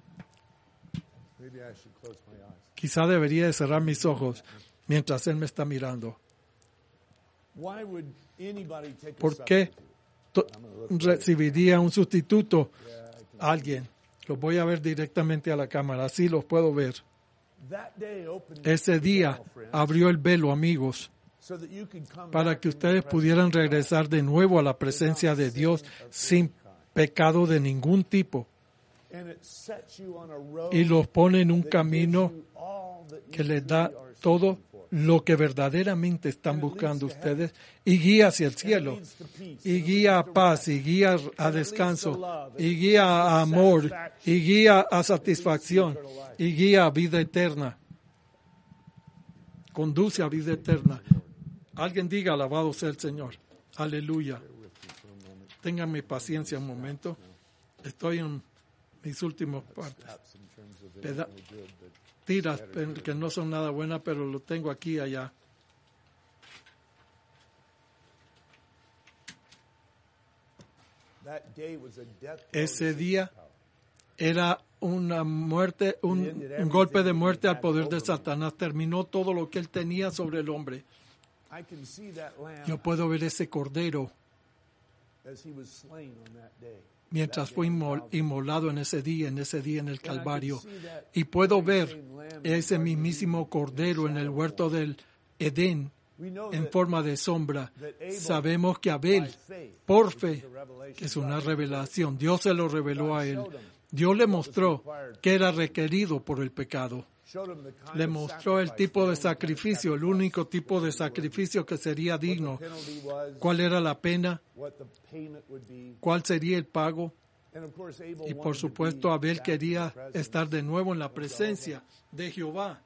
Quizá debería de cerrar mis ojos mientras Él me está mirando. ¿Por qué recibiría un sustituto a alguien? Los voy a ver directamente a la cámara, así los puedo ver. Ese día abrió el velo, amigos, para que ustedes pudieran regresar de nuevo a la presencia de Dios sin pecado de ningún tipo. Y los pone en un camino que les da todo lo que verdaderamente están buscando ustedes y guía hacia el cielo, y guía a paz, y guía a descanso, y guía a amor, y guía a satisfacción, y guía a vida eterna. Conduce a vida eterna. Alguien diga, alabado sea el Señor. Aleluya. Ténganme paciencia un momento. Estoy en mis últimos partes. Tiras que no son nada buenas, pero lo tengo aquí y allá. Ese día era una muerte, un golpe de muerte al poder de Satanás. Terminó todo lo que él tenía sobre el hombre. Yo puedo ver ese cordero mientras fue inmolado en ese día en el Calvario. Y puedo ver ese mismísimo cordero en el huerto del Edén en forma de sombra. Sabemos que Abel, por fe, que es una revelación, Dios se lo reveló a él. Dios le mostró que era requerido por el pecado. Le mostró el tipo de sacrificio, el único tipo de sacrificio que sería digno. ¿Cuál era la pena? ¿Cuál sería el pago? Y por supuesto, Abel quería estar de nuevo en la presencia de Jehová.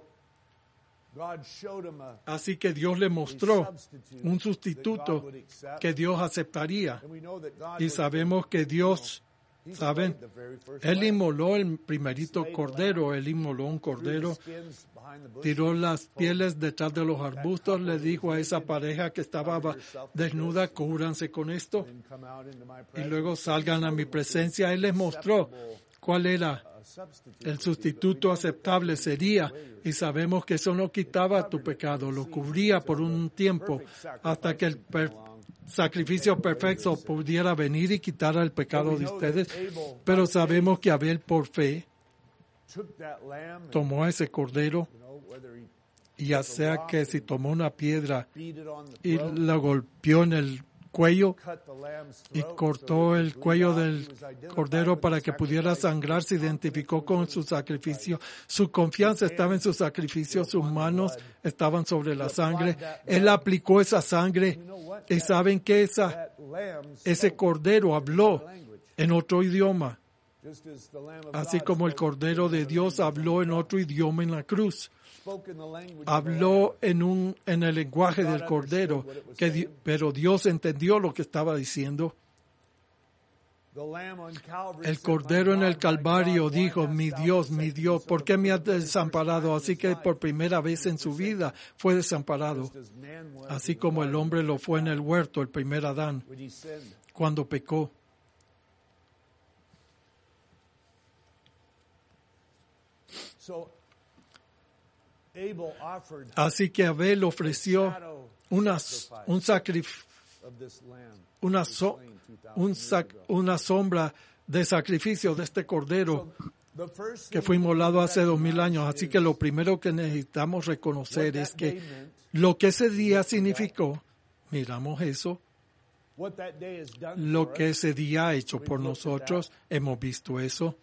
Así que Dios le mostró un sustituto que Dios aceptaría. Y sabemos que Dios, ¿saben? Él inmoló el primerito cordero, él inmoló un cordero, tiró las pieles detrás de los arbustos, le dijo a esa pareja que estaba desnuda, cúbranse con esto y luego salgan a mi presencia. Él les mostró cuál era el sustituto aceptable sería, y sabemos que eso no quitaba tu pecado, lo cubría por un tiempo hasta que el sacrificio perfecto pudiera venir y quitar el pecado de ustedes. Pero sabemos que Abel, por fe, tomó ese cordero, y ya sea que si tomó una piedra y la golpeó en el cuello y cortó el cuello del cordero para que pudiera sangrar, se identificó con su sacrificio. Su confianza estaba en su sacrificio, sus manos estaban sobre la sangre. Él aplicó esa sangre, y saben que ese cordero habló en otro idioma, así como el Cordero de Dios habló en otro idioma en la cruz. Habló en el lenguaje del Cordero, pero Dios entendió lo que estaba diciendo. El Cordero en el Calvario dijo, mi Dios, ¿por qué me has desamparado? Así que por primera vez en su vida fue desamparado, así como el hombre lo fue en el huerto, el primer Adán, cuando pecó. Así que Abel ofreció una sombra de sacrificio de este cordero que fue inmolado hace 2000 años. Así que lo primero que necesitamos reconocer es que lo que ese día significó, miramos eso, lo que ese día ha hecho por nosotros, hemos visto eso.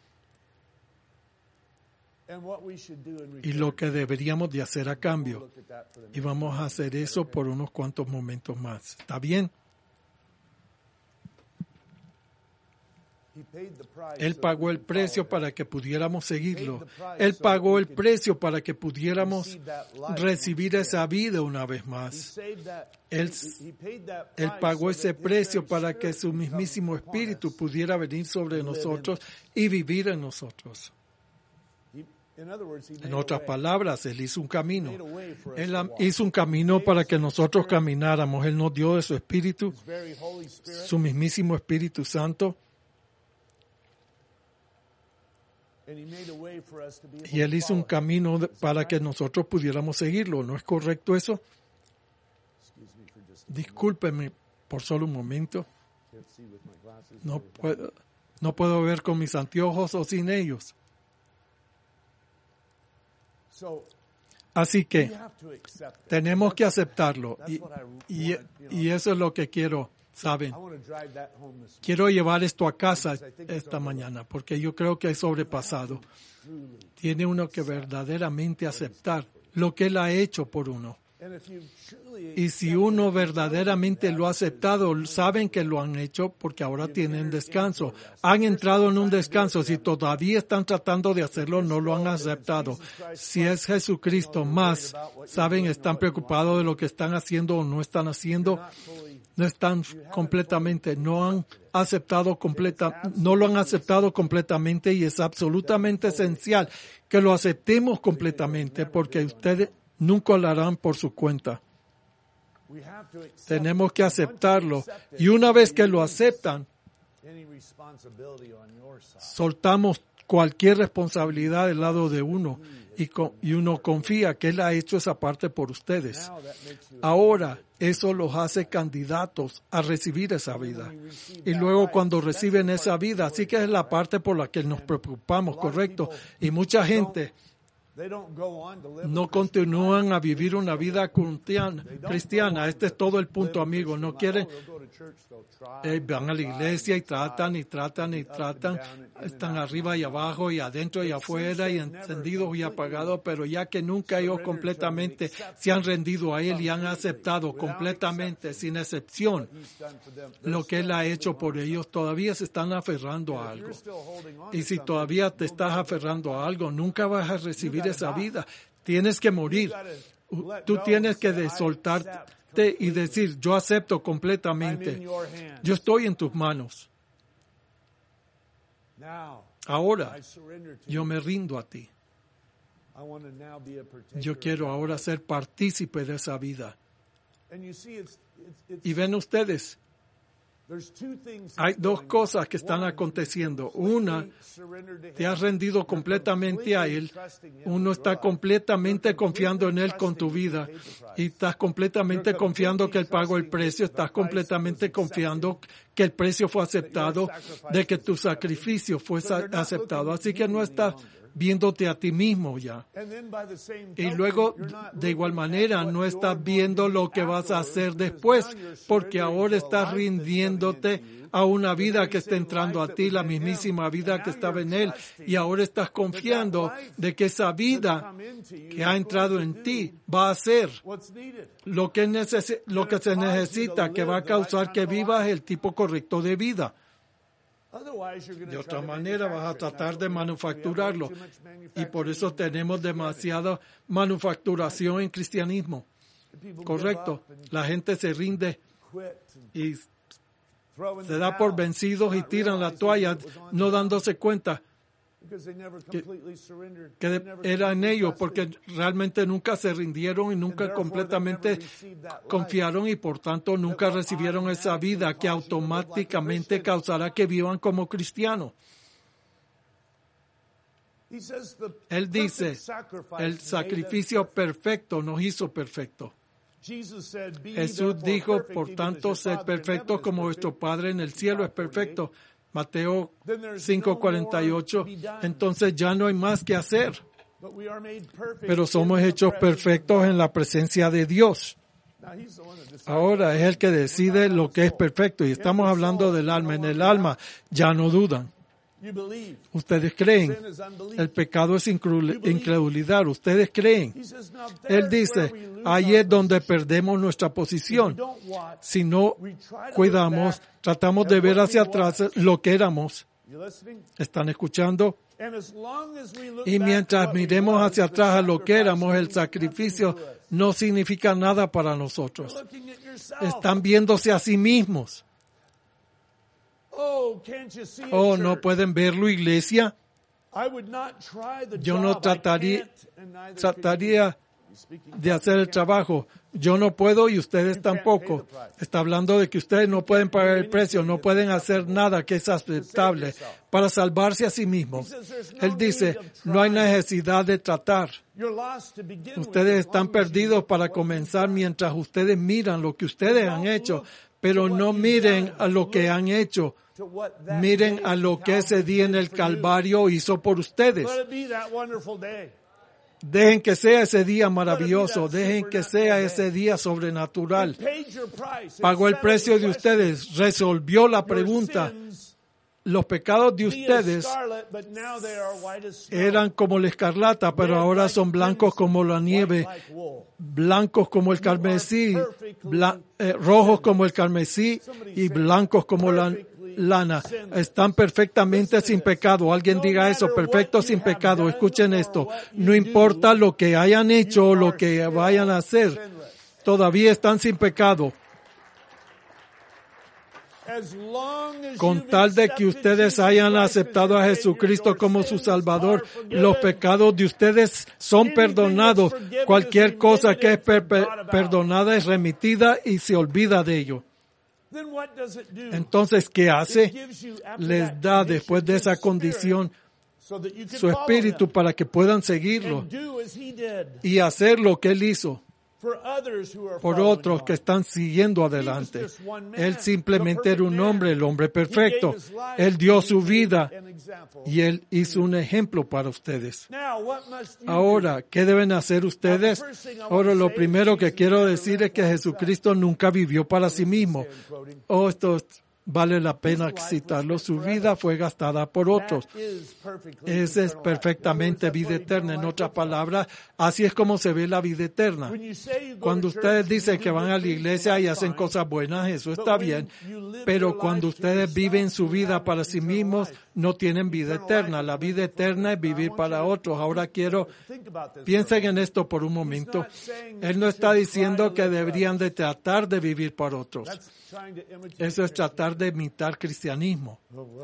Y lo que deberíamos de hacer a cambio. Y vamos a hacer eso por unos cuantos momentos más. ¿Está bien? Él pagó el precio para que pudiéramos seguirlo. Él pagó el precio para que pudiéramos recibir esa vida una vez más. Él pagó ese precio para que su mismísimo Espíritu pudiera venir sobre nosotros y vivir en nosotros. En otras palabras, Él hizo un camino. Él hizo un camino para que nosotros camináramos. Él nos dio de su Espíritu, su mismísimo Espíritu Santo. Y Él hizo un camino para que nosotros pudiéramos seguirlo. ¿No es correcto eso? Discúlpeme por solo un momento. No puedo ver con mis anteojos o sin ellos. Así que tenemos que aceptarlo. Y eso es lo que quiero. ¿Saben? Quiero llevar esto a casa esta mañana porque yo creo que es sobrepasado. Tiene uno que verdaderamente aceptar lo que Él ha hecho por uno. Y si uno verdaderamente lo ha aceptado, saben que lo han hecho porque ahora tienen descanso. Han entrado en un descanso. Si todavía están tratando de hacerlo, no lo han aceptado. Si es Jesucristo más, saben, están preocupados de lo que están haciendo o no están haciendo. No están completamente, no lo han aceptado completamente y es absolutamente esencial que lo aceptemos completamente porque ustedes nunca lo harán por su cuenta. Tenemos que aceptarlo y una vez que lo aceptan, soltamos cualquier responsabilidad del lado de uno y uno confía que Él ha hecho esa parte por ustedes. Ahora, eso los hace candidatos a recibir esa vida. Y luego cuando reciben esa vida, así que es la parte por la que nos preocupamos, ¿correcto? Y mucha gente no continúan a vivir una vida cristiana. Este es todo el punto, amigo. No quieren, van a la iglesia y tratan. Están arriba y abajo y adentro y afuera y encendidos y apagados, pero ya que nunca ellos completamente se han rendido a Él y han aceptado completamente, sin excepción, lo que Él ha hecho por ellos, todavía se están aferrando a algo. Y si todavía te estás aferrando a algo, nunca vas a recibir esa vida. Tienes que morir. Tú tienes que soltarte y decir, yo acepto completamente. Yo estoy en tus manos. Ahora, yo me rindo a ti. Yo quiero ahora ser partícipe de esa vida. Y ven ustedes, hay dos cosas que están aconteciendo. Una, te has rendido completamente a Él. Uno está completamente confiando en Él con tu vida. Y estás completamente confiando que Él pagó el precio. Estás completamente confiando que el precio fue aceptado, de que tu sacrificio fue aceptado. Así que no estás viéndote a ti mismo ya. Y luego, de igual manera, no estás viendo lo que vas a hacer después, porque ahora estás rindiéndote a una vida que está entrando a ti, la mismísima vida que estaba en Él, y ahora estás confiando de que esa vida que ha entrado en ti va a ser lo que se necesita, que va a causar que vivas el tipo correcto de vida. De otra manera vas a tratar de manufacturarlo. Y por eso tenemos demasiada manufacturación en cristianismo. Correcto. La gente se rinde y se da por vencidos y tiran la toalla no dándose cuenta que era en ellos, porque realmente nunca se rindieron y nunca completamente confiaron y por tanto nunca recibieron esa vida que automáticamente causará que vivan como cristianos. Él dice, el sacrificio perfecto nos hizo perfecto. Jesús dijo, por tanto, sed perfectos como vuestro Padre en el cielo es perfecto. Mateo 5:48. Entonces ya no hay más que hacer. Pero somos hechos perfectos en la presencia de Dios. Ahora es el que decide lo que es perfecto. Y estamos hablando del alma. En el alma ya no dudan. Ustedes creen. El pecado es incredulidad. Ustedes creen. Él dice, ahí es donde perdemos nuestra posición. Si no cuidamos, tratamos de ver hacia atrás lo que éramos. You listening? ¿Están escuchando? And as long as we look Y back mientras at what we miremos was, hacia the atrás a lo que sacrifice éramos, el means nothing sacrificio to us. no significa nada para nosotros. You're looking at yourself. Están viéndose a sí mismos. Oh, can't you see it, Oh, ¿no church? pueden verlo, iglesia? I would not try the Yo no job. I trataría, can't, and neither can trataría you. Speaking de hacer el trabajo. Yo no puedo y ustedes tampoco. Está hablando de que ustedes no pueden pagar el precio, no pueden hacer nada que es aceptable para salvarse a sí mismos. Él dice, no hay necesidad de tratar. You're lost to begin with, Ustedes as están long as you perdidos look para at what you've comenzar done. mientras ustedes miran lo que ustedes han hecho, pero no miren a lo que han hecho. To what that Miren day a lo in que ese Calvary día en did el for you. Calvario hizo por ustedes. Let it be that wonderful day. Dejen que sea ese día maravilloso, dejen que sea ese día sobrenatural. It paid your price. It Pagó el settled precio the de question. ustedes, resolvió la Your pregunta. sins Los pecados de be as ustedes scarlet, but now they are white as snow. eran como la escarlata, pero Red ahora like son blancos crimson, como la white nieve, like wool. blancos como el carmesí, rojos como el carmesí y blancos como la lana. Están perfectamente sin pecado. Alguien diga eso, perfectos sin pecado. Escuchen esto. No importa lo que hayan hecho o lo que vayan a hacer, todavía están sin pecado. As long as Con you've tal de que accepted ustedes Jesus hayan Christ as aceptado your a Savior, Jesucristo your como su sins Salvador, are forgiven. los pecados de ustedes son perdonados. Cualquier cosa que es perdonada es remitida y se olvida de ello. Then what does it do? Entonces, ¿qué It hace? gives you, after Les that da condition, después de esa His Spirit, condición so that you can su follow espíritu Him para que puedan seguirlo and do as He did y hacer lo que Él hizo for others who are por following otros on. que están siguiendo adelante. Él simplemente era un hombre, el hombre perfecto. Él dio su vida y Él hizo un ejemplo para ustedes. Now, what must you do? Ahora, ¿qué deben hacer ustedes? Ahora, lo primero que quiero decir es que Jesucristo nunca vivió para sí mismo. Oh, esto vale la pena citarlo. Su vida fue gastada por otros. That is perfectly Esa es eternal life. perfectamente vida eterna. En otras palabras, así es como se ve la vida eterna. When you say you go Cuando to church ustedes and you dicen do que van good a la things, iglesia y that's hacen fine. cosas buenas, eso But está when bien. you live Pero your cuando life to ustedes yourself, viven su you vida have para sí eternal mismos, life. no tienen vida eterna. La vida eterna es vivir para otros. Ahora quiero, piensen en esto por un momento. Él no está diciendo que deberían de tratar de vivir para otros. Eso es tratar de imitar cristianismo.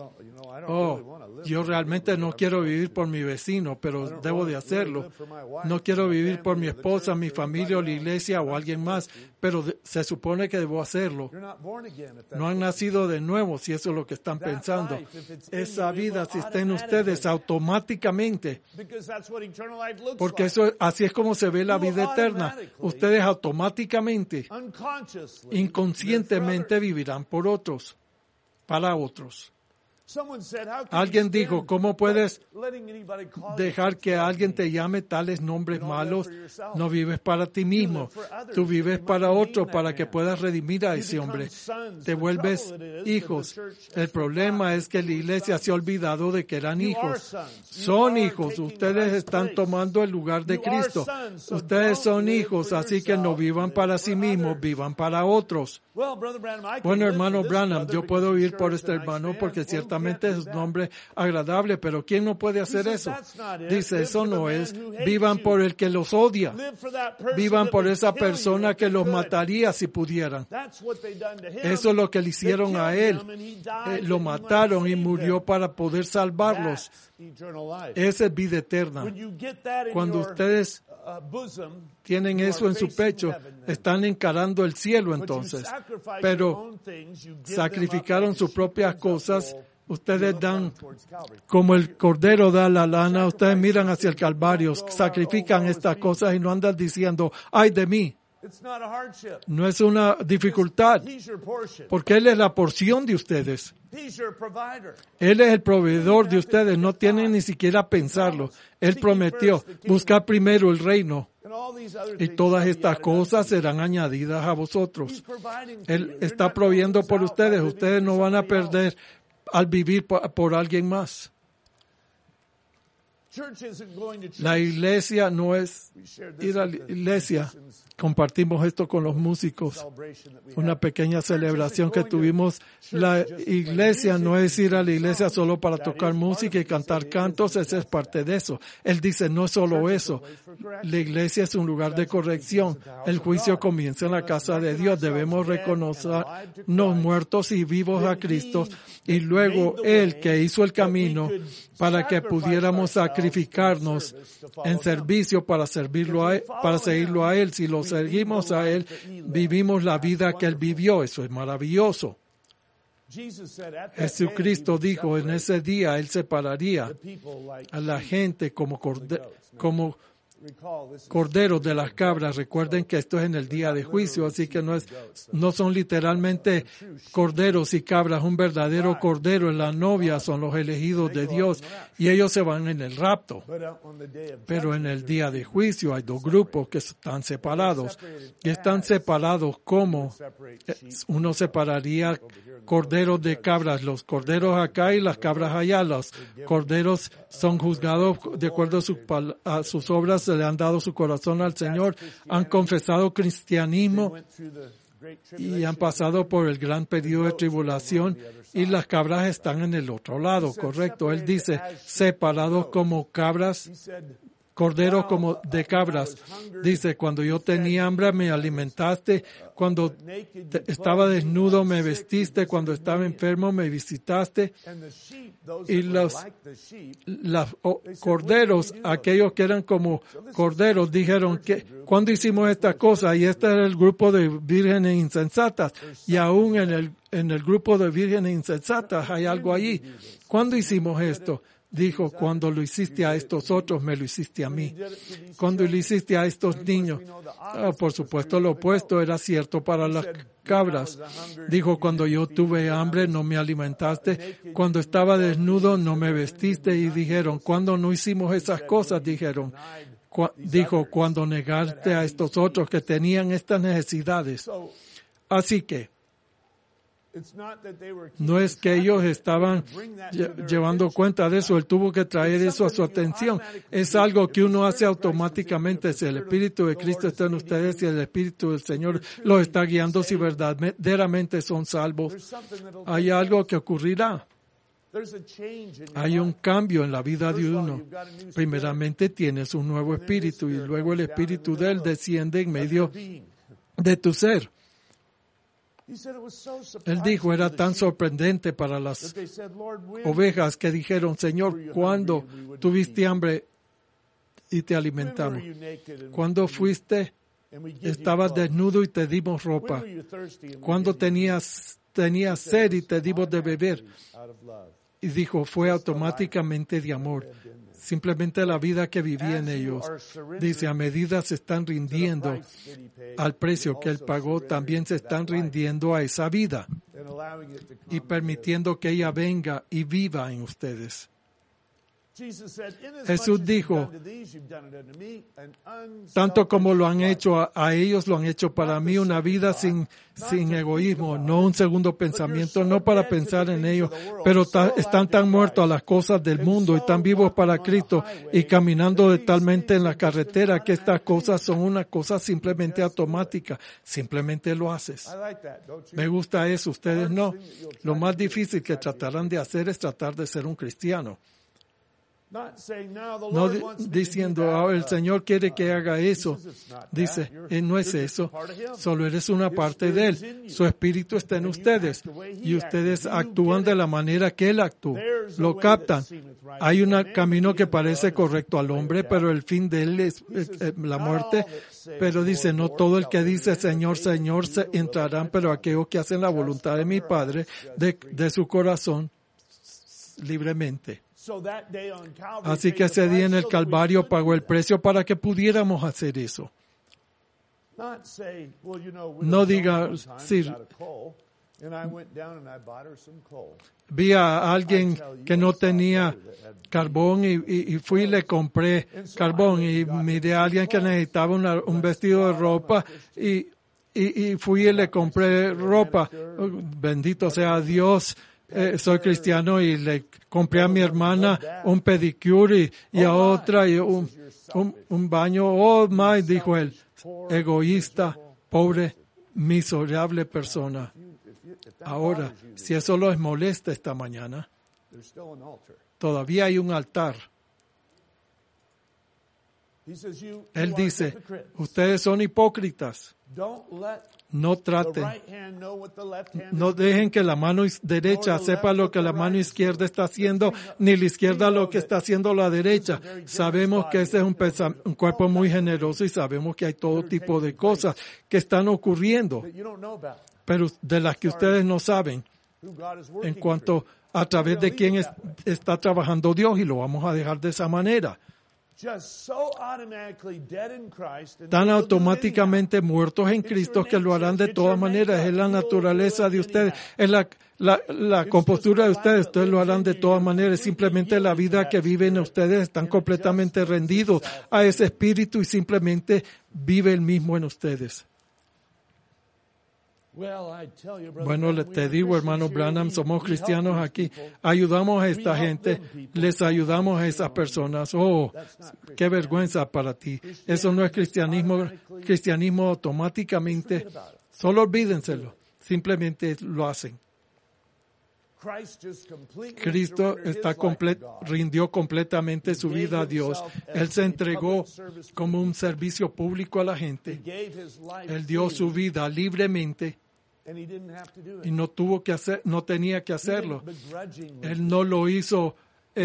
Oh, yo realmente no quiero vivir por mi vecino, pero debo de hacerlo. No quiero vivir por mi esposa, mi familia o la iglesia o alguien más, pero se supone que debo hacerlo. No han nacido de nuevo, si eso es lo que están pensando. Esa vida, si está en ustedes, automáticamente, porque eso, así es como se ve la vida eterna. Ustedes automáticamente, inconscientemente vivirán por otros, para otros. Alguien dijo, ¿cómo puedes dejar que alguien te llame tales nombres malos? No vives para ti mismo, tú vives para otro, para que puedas redimir a ese hombre. Te vuelves hijos. El problema es que la iglesia se ha olvidado de que eran hijos. Son hijos, ustedes están tomando el lugar de Cristo. Ustedes son hijos, así que no vivan para sí mismos, vivan para otros. Bueno, hermano Branham, yo puedo vivir por este hermano porque ciertamente es un hombre agradable, pero ¿quién no puede hacer eso? Dice, eso no es. Vivan por el que los odia. Vivan por esa persona que los mataría si pudieran. Eso es lo que le hicieron a él. Lo mataron y murió para poder salvarlos. Esa es vida eterna. Cuando ustedes tienen eso en su pecho, están encarando el cielo entonces. Pero sacrificaron sus propias cosas. Ustedes dan, como el cordero da la lana, ustedes miran hacia el Calvario, sacrifican estas cosas y no andan diciendo, ay de mí. No es una dificultad, porque Él es la porción de ustedes. Él es el proveedor de ustedes, no tienen ni siquiera pensarlo. Él prometió, buscar primero el reino, y todas estas cosas serán añadidas a vosotros. Él está proveyendo por ustedes, ustedes no van a perder al vivir por alguien más. La iglesia no es ir a la iglesia. Compartimos esto con los músicos. Una pequeña celebración que tuvimos. La iglesia no es ir a la iglesia solo para tocar música y cantar cantos. Esa es parte de eso. Él dice, no es solo eso. La iglesia es un lugar de corrección. El juicio comienza en la casa de Dios. Debemos reconocernos muertos y vivos a Cristo. Y luego Él que hizo el camino para que pudiéramos sacrificarnos en servicio para servirlo a Él, para seguirlo a Él. Si lo seguimos a Él, vivimos la vida que Él vivió. Eso es maravilloso. Jesucristo dijo, en ese día Él separaría a la gente como corderos de las cabras. Recuerden que esto es en el día de juicio, así que no son literalmente corderos y cabras. Un verdadero cordero es la novia, son los elegidos de Dios y ellos se van en el rapto. Pero en el día de juicio hay dos grupos que están separados. Y están separados como uno separaría corderos de cabras, los corderos acá y las cabras allá. Los corderos son juzgados de acuerdo a sus obras, se le han dado su corazón al Señor, han confesado cristianismo y han pasado por el gran periodo de tribulación, y las cabras están en el otro lado, correcto. Él dice, separados como cabras, corderos como de cabras. Dice, cuando yo tenía hambre me alimentaste, cuando estaba desnudo me vestiste, cuando estaba enfermo me visitaste. Y los corderos, aquellos que eran como corderos, dijeron que cuando hicimos esta cosa, y este era el grupo de vírgenes insensatas, y aún en el grupo de vírgenes insensatas hay algo allí. ¿Cuándo hicimos esto? Dijo, cuando lo hiciste a estos otros, me lo hiciste a mí. Cuando lo hiciste a estos niños. Por supuesto, lo opuesto era cierto para las cabras. Dijo, cuando yo tuve hambre, no me alimentaste. Cuando estaba desnudo, no me vestiste. Y dijeron, cuando no hicimos esas cosas, dijeron. Dijo, cuando negaste a estos otros que tenían estas necesidades. Así que, no es que ellos estaban llevando cuenta de eso, Él tuvo que traer eso a su atención. Es algo que uno hace automáticamente. Si el Espíritu de Cristo está en ustedes y el Espíritu del Señor los está guiando, si verdaderamente son salvos, hay algo que ocurrirá. Hay un cambio en la vida de uno. Primeramente tienes un nuevo espíritu y luego el Espíritu de Él desciende en medio de tu ser. Él dijo, era tan sorprendente para las ovejas que dijeron, Señor, ¿cuándo tuviste hambre y te alimentamos? ¿Cuándo estabas desnudo y te dimos ropa? ¿Cuándo tenías sed y te dimos de beber? Y dijo, fue automáticamente de amor. Simplemente la vida que vivía en ellos. Dice, a medida se están rindiendo al precio que Él pagó, también se están rindiendo a esa vida y permitiendo que ella venga y viva en ustedes. Jesús dijo, tanto como lo han hecho a ellos, lo han hecho para mí, una vida sin egoísmo, no un segundo pensamiento, no para pensar en ellos, pero están tan muertos a las cosas del mundo y tan vivos para Cristo y caminando de talmente en la carretera que estas cosas son una cosa simplemente automática, simplemente lo haces. Me gusta eso, ustedes no. Lo más difícil que tratarán de hacer es tratar de ser un cristiano. No diciendo, el Señor quiere que haga eso. Dice, no es eso. Solo eres una parte de Él. Su Espíritu está en ustedes. Y ustedes actúan de la manera que Él actúa. Lo captan. Hay un camino que parece correcto al hombre, pero el fin de Él es la muerte. Pero dice, no todo el que dice Señor, Señor, entrarán, pero aquellos que hacen la voluntad de mi Padre, de su corazón, libremente. Así que ese día en el Calvario pagó el precio para que pudiéramos hacer eso. No diga, sí, vi a alguien que no tenía carbón y fui y le compré carbón y miré a alguien que necesitaba un vestido de ropa y fui y le compré ropa. Bendito sea Dios. soy cristiano y le compré a mi hermana un pedicure y a otra y un baño. Oh my, dijo él, egoísta, pobre, miserable persona. Ahora, si eso los molesta esta mañana, todavía hay un altar. Él dice, ustedes son hipócritas. No traten, no dejen que la mano derecha sepa lo que la mano izquierda está haciendo, ni la izquierda lo que está haciendo la derecha. Sabemos que ese es un cuerpo muy generoso y sabemos que hay todo tipo de cosas que están ocurriendo, pero de las que ustedes no saben, en cuanto a través de quién está trabajando Dios, y lo vamos a dejar de esa manera. Tan automáticamente muertos en Cristo que lo harán de todas maneras. Es la naturaleza de ustedes, es la compostura de ustedes. Ustedes lo harán de todas maneras. Simplemente la vida que viven ustedes están completamente rendidos a ese espíritu y simplemente vive el mismo en ustedes. Bueno, te digo, hermano Branham, somos cristianos aquí. Ayudamos a esta gente, les ayudamos a esas personas. Oh, qué vergüenza para ti. Eso no es cristianismo. Cristianismo automáticamente, solo olvídenselo. Simplemente lo hacen. Cristo rindió completamente su vida a Dios. Él se entregó como un servicio público a la gente. Él dio su vida libremente y no tenía que hacerlo. Él no lo hizo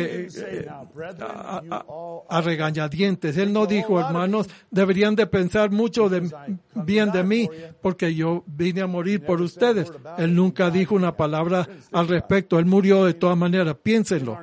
a regañadientes. Él no dijo, hermanos, deberían de pensar mucho bien de mí porque yo vine a morir por ustedes. Él nunca dijo una palabra al respecto. Él murió de todas maneras. Piénsenlo.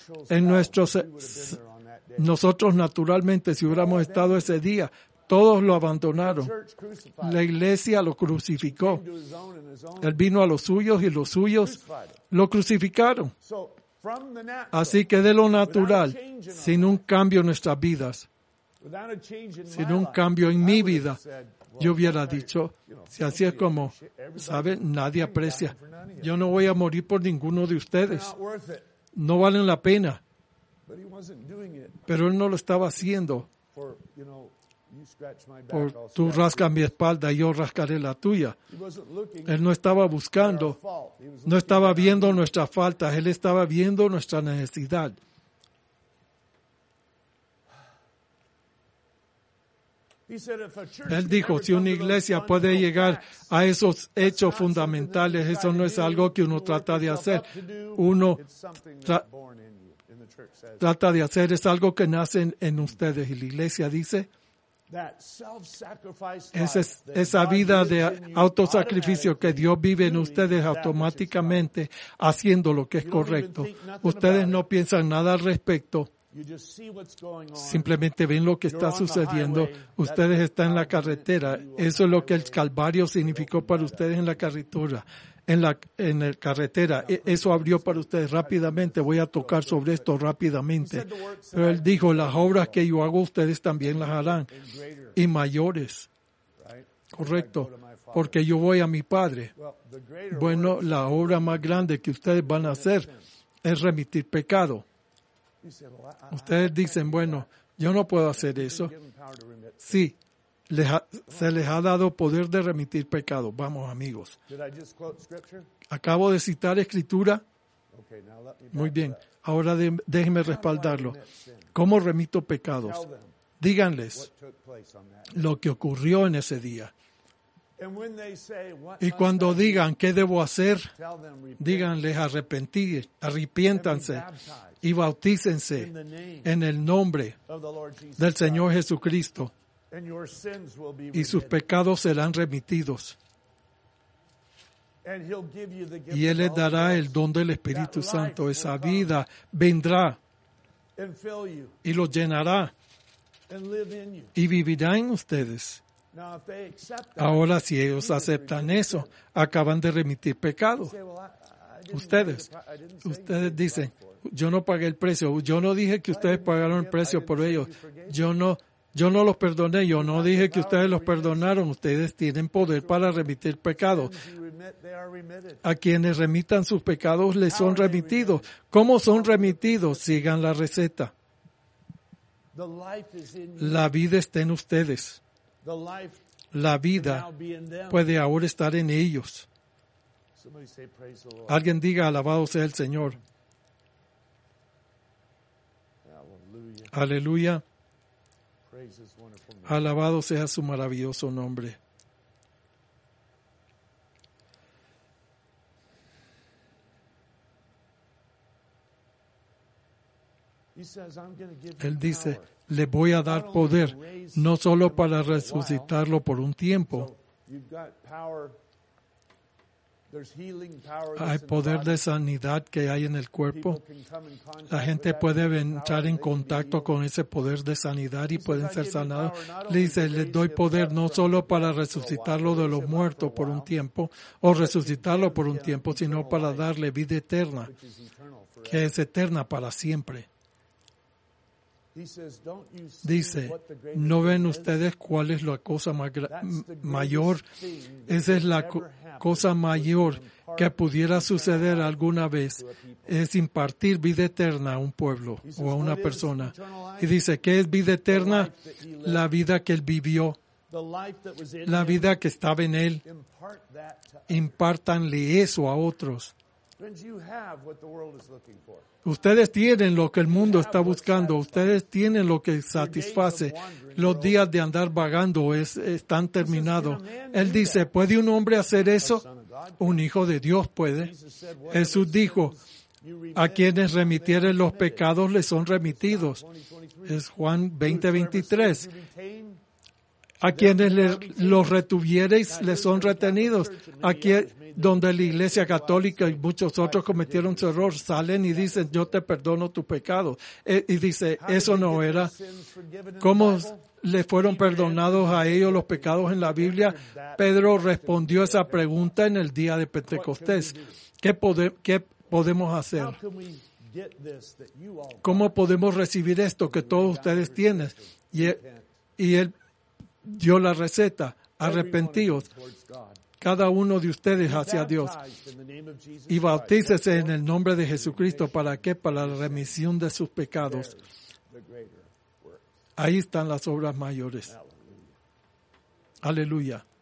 Nosotros naturalmente, si hubiéramos estado ese día, todos lo abandonaron. La iglesia lo crucificó. Él vino a los suyos y los suyos lo crucificaron. Así que de lo natural, sin un cambio en nuestras vidas, sin un cambio en mi vida, yo hubiera dicho, si así es como, ¿saben? Nadie aprecia. Yo no voy a morir por ninguno de ustedes. No valen la pena. Pero él no lo estaba haciendo. Tú rascas mi espalda y yo rascaré la tuya. Él no estaba buscando, no estaba viendo nuestras faltas, él estaba viendo nuestra necesidad. Él dijo, si una iglesia puede llegar a esos hechos fundamentales, eso no es algo que uno trata de hacer. Uno trata de hacer, es algo que nace en ustedes. Y la iglesia dice, esa vida de autosacrificio que Dios vive en ustedes automáticamente haciendo lo que es correcto. Ustedes no piensan nada al respecto. Simplemente ven lo que está sucediendo. Ustedes están en la carretera. Eso es lo que el Calvario significó para ustedes en la carretera. En la carretera. Eso abrió para ustedes rápidamente. Voy a tocar sobre esto rápidamente. Pero él dijo, las obras que yo hago, ustedes también las harán. Y mayores. Correcto. Porque yo voy a mi Padre. Bueno, la obra más grande que ustedes van a hacer es remitir pecado. Ustedes dicen, bueno, yo no puedo hacer eso. Sí. Se les ha dado poder de remitir pecado. Vamos, amigos. Acabo de citar escritura. Muy bien. Ahora déjenme respaldarlo. ¿Cómo remito pecados? Díganles lo que ocurrió en ese día. Y cuando digan qué debo hacer, díganles arrepiéntanse y bautícense en el nombre del Señor Jesucristo. Y sus pecados serán remitidos. Y Él les dará el don del Espíritu Santo. Esa vida vendrá y los llenará y vivirá en ustedes. Ahora, si ellos aceptan eso, acaban de remitir pecado. Ustedes dicen, yo no pagué el precio. Yo no dije que ustedes pagaron el precio por ellos. Yo no los perdoné. Yo no dije que ustedes los perdonaron. Ustedes tienen poder para remitir pecados. remit, they are remitted. A quienes remitan sus pecados les son remitidos. ¿Cómo son remitidos? Sigan la receta. The life is in you. La vida está en ustedes. The life La can vida now be in them. puede ahora estar en ellos. Somebody say, praise the Lord. Alguien diga, alabado sea el Señor. Hallelujah. Aleluya. Praise his wonderful name. Alabado sea su maravilloso nombre. He says, I'm going to give Él you dice, power. le voy a dar poder, no solo para resucitarlo por un tiempo. So you've got power. There's healing power. Hay that's in the poder body. de sanidad que hay en el cuerpo. People can come in contact La gente with that puede healing entrar power en and they can be contacto healed. con ese poder de sanidad y pueden ser sanados. Le Le dice, les doy poder no solo para resucitarlo de los muertos por un tiempo o resucitarlo por un tiempo, sino para darle vida eterna, which is eternal forever. que es eterna para siempre. He says, don't you see Dice, what the greatest ¿no ven thing is? ustedes cuál es la cosa más That's the greatest mayor? thing that Esa es la could ever happen cosa was to mayor impart que pudiera eternal suceder life alguna vez, to a people. es impartir vida eterna a un pueblo He says, o a una what is persona. eternal Y life? dice, ¿qué es vida eterna? life that he lived. La vida que él vivió, The life that was in la him, vida que estaba en él. impart that to Impártanle eso a otros. Friends, you have what the world is looking for. Ustedes tienen lo que el mundo está buscando. Ustedes tienen lo que satisface. Los días de andar vagando están terminados. Él dice, ¿puede un hombre hacer eso? Son of God. Un hijo de Dios puede. Jesus said, "Whatever Jesús dijo, you remit, a quienes remitieren los pecados les son remitidos. 20:23. Es Juan Whosoever 20:23. sins you retain, A quienes los retuviereis les son retenidos. Aquí donde la Iglesia Católica y muchos otros cometieron su error, salen y dicen, yo te perdono tu pecado. Y dice, how did eso they no get era. their sins forgiven in the ¿Cómo Bible? le fueron perdonados a ellos los pecados en la Biblia? Pedro respondió esa pregunta en el día de Pentecostés. ¿Qué podemos hacer? How can we get this that you all ¿Cómo podemos recibir esto que todos ustedes tienen? Y él dio la receta, arrepentíos, towards God? cada uno de ustedes hacia Dios, Baptized in the name of Jesus y Christ. bautícese en el nombre de Jesucristo. ¿Para qué? Para la remisión de sus pecados. The greater work. Ahí están las obras mayores. Hallelujah. Aleluya.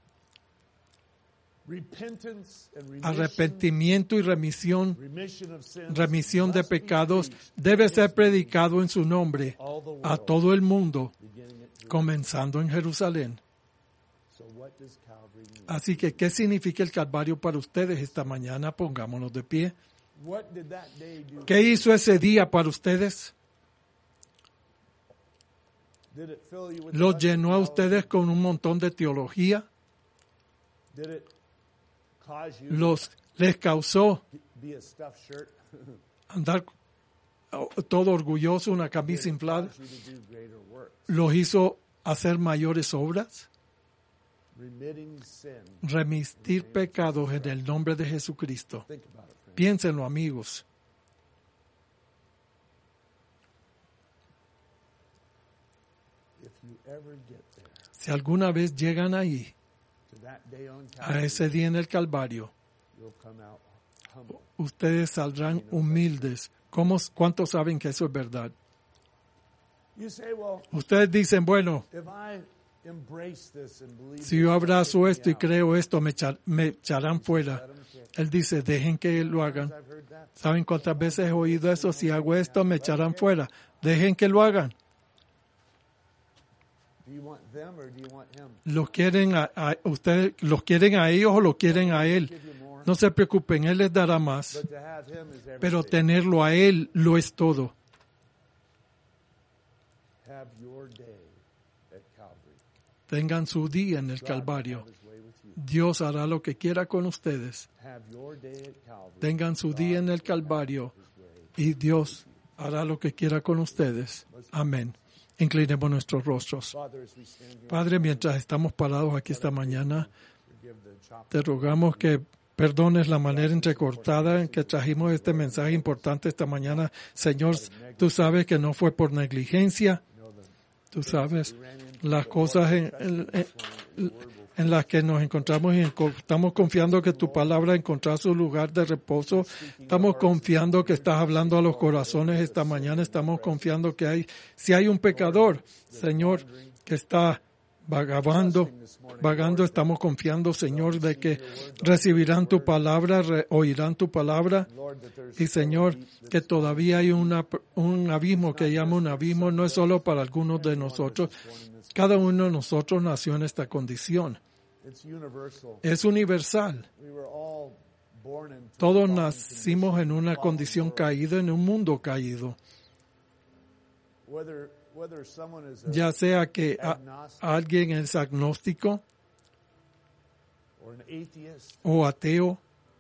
Repentance and remission, Arrepentimiento y remisión remission of sins de must be pecados preached debe ser predicado en su nombre all the a world, todo el mundo, beginning at Jerusalem. comenzando en Jerusalén. So what does Calvary mean? Así que, ¿qué significa el Calvario para ustedes esta mañana? Pongámonos de pie. What did that day do? ¿Qué hizo ese día para ustedes? Did it fill you with ¿Los a bunch of llenó a theology? ustedes con un montón de teología? Did it cause you ¿Les causó to be a stuffed shirt? andar todo orgulloso, una camisa inflada? Cause you to do greater works. ¿Los hizo hacer mayores obras? Remitting sin. Remitir pecados en el nombre de Jesucristo. Think about it, friends. Piénsenlo, amigos. If you ever get there, Si alguna vez llegan ahí, to that day on a Calvary, ese día en el Calvario, you'll come out humble. ustedes saldrán humildes. ¿Cuántos saben que eso es verdad? You say, well, Ustedes dicen, bueno, if I embrace this and believe si this, yo I'll abrazo get me esto y out. creo esto, me echarán fuera. Let 'em kick. Él dice, dejen que lo hagan. I've heard that. ¿Saben cuántas veces he oído eso? Si hago esto, me echarán fuera. Dejen que lo hagan. Do you want them or do you want him? ¿Ustedes los quieren a ellos o lo quieren a él? Give you more, No se preocupen, él les dará más. but to have him is everything. Pero tenerlo a él lo es todo. Have your day at Calvary. Tengan su día en el God will Calvario. have his way with you. Dios hará lo que quiera con ustedes. Have your day at Calvary. Tengan su día en el Calvario His way. y Dios hará lo que quiera con ustedes. Amén. Inclinemos nuestros rostros. Father, as we stand here, Padre, mientras estamos parados aquí esta mañana, forgive the chop. te rogamos que perdones la manera entrecortada en que trajimos este mensaje importante esta mañana. Señor, tú sabes que no fue por negligencia. Tú sabes las cosas en las que nos encontramos y estamos confiando que tu palabra encontrará su lugar de reposo. Estamos confiando que estás hablando a los corazones esta mañana. Estamos confiando que si hay un pecador, Señor, que está vagando, estamos confiando, Señor, de que recibirán tu palabra, oirán tu palabra. Y, Señor, que todavía hay un abismo que llama un abismo, no es solo para algunos de nosotros. Cada uno de nosotros nació en esta condición. Es universal. Todos nacimos en una condición caída, en un mundo caído. Ya sea que alguien es agnóstico, o ateo,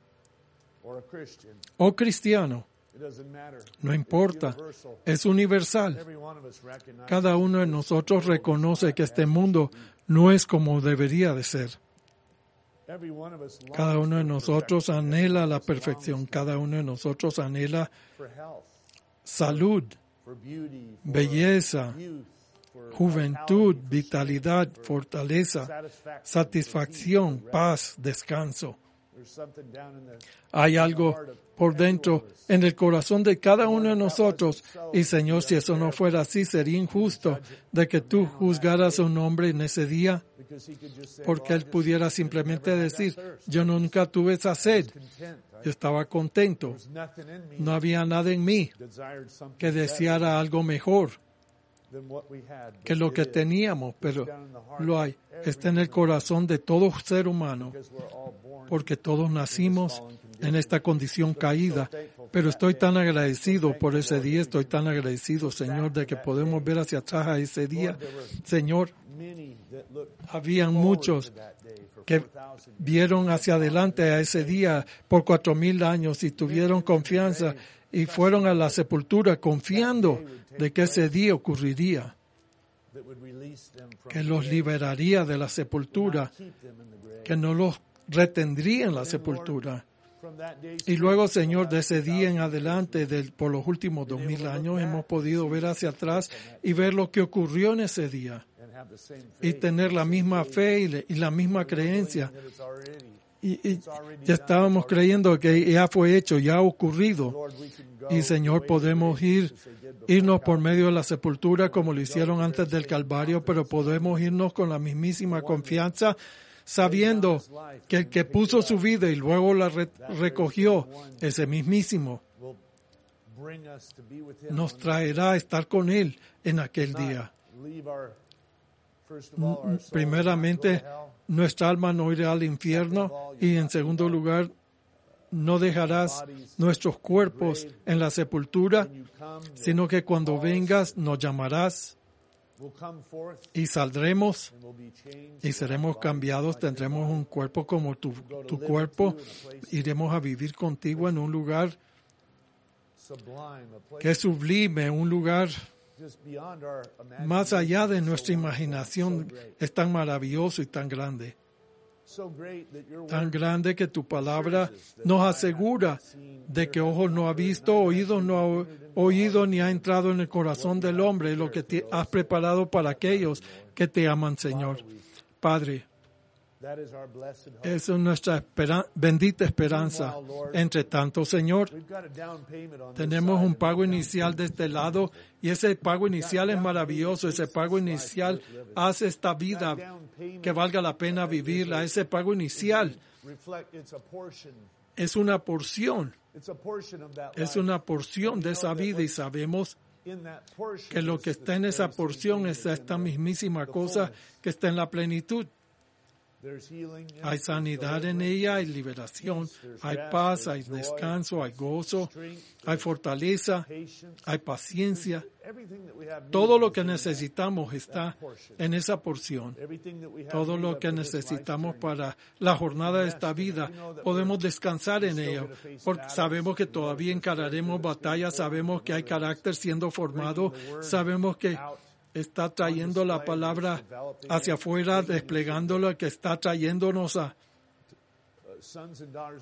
o cristiano. No importa, es universal. Cada uno de nosotros reconoce que este mundo no es como debería de ser. Cada uno de nosotros anhela la perfección. Cada uno de nosotros anhela salud, belleza, juventud, vitalidad, fortaleza, satisfacción, paz, descanso. Hay algo por dentro, en el corazón de cada uno de nosotros. Y, Señor, si eso no fuera así, sería injusto de que tú juzgaras a un hombre en ese día, porque él pudiera simplemente decir, yo nunca tuve esa sed, yo estaba contento, no había nada en mí que deseara algo mejor que lo que teníamos, pero lo hay. Está en el corazón de todo ser humano, porque todos nacimos en esta condición caída. Pero estoy tan agradecido por ese día, estoy tan agradecido, Señor, de que podemos ver hacia atrás a ese día. Señor, habían muchos que vieron hacia adelante a ese día por 4,000 años y tuvieron confianza y fueron a la sepultura confiando de que ese día ocurriría, que los liberaría de la sepultura, que no los retendría en la sepultura. Y luego, Señor, de ese día en adelante, por los últimos 2,000 años, hemos podido ver hacia atrás y ver lo que ocurrió en ese día y tener la misma fe y la misma creencia. Y ya estábamos creyendo que ya fue hecho, ya ha ocurrido. Y, Señor, podemos irnos por medio de la sepultura como lo hicieron antes del Calvario, pero podemos irnos con la mismísima confianza, sabiendo que el que puso su vida y luego la recogió, ese mismísimo, nos traerá a estar con Él en aquel día. Primeramente, nuestra alma no irá al infierno y, en segundo lugar, no dejarás nuestros cuerpos en la sepultura, sino que cuando vengas nos llamarás y saldremos y seremos cambiados, tendremos un cuerpo como tu cuerpo, iremos a vivir contigo en un lugar que es sublime, un lugar más allá de nuestra imaginación, es tan maravilloso y tan grande. Tan grande que tu palabra nos asegura de que ojos no ha visto, oídos no ha oído, ni ha entrado en el corazón del hombre lo que has preparado para aquellos que te aman, Señor. Padre, esa es nuestra bendita esperanza. Entre tanto, Señor, tenemos un pago inicial de este lado y ese pago inicial es maravilloso. Ese pago inicial hace esta vida que valga la pena vivirla. Ese pago inicial es una porción. Es una porción de esa vida y sabemos que lo que está en esa porción es esta mismísima cosa que está en la plenitud. Hay sanidad en ella, hay liberación, hay paz, hay descanso, hay gozo, hay fortaleza, hay paciencia. Todo lo que necesitamos está en esa porción. Todo lo que necesitamos para la jornada de esta vida, podemos descansar en ella, porque sabemos que todavía encararemos batallas, sabemos que hay carácter siendo formado, sabemos que está trayendo la palabra hacia afuera, desplegándola, que está trayéndonos a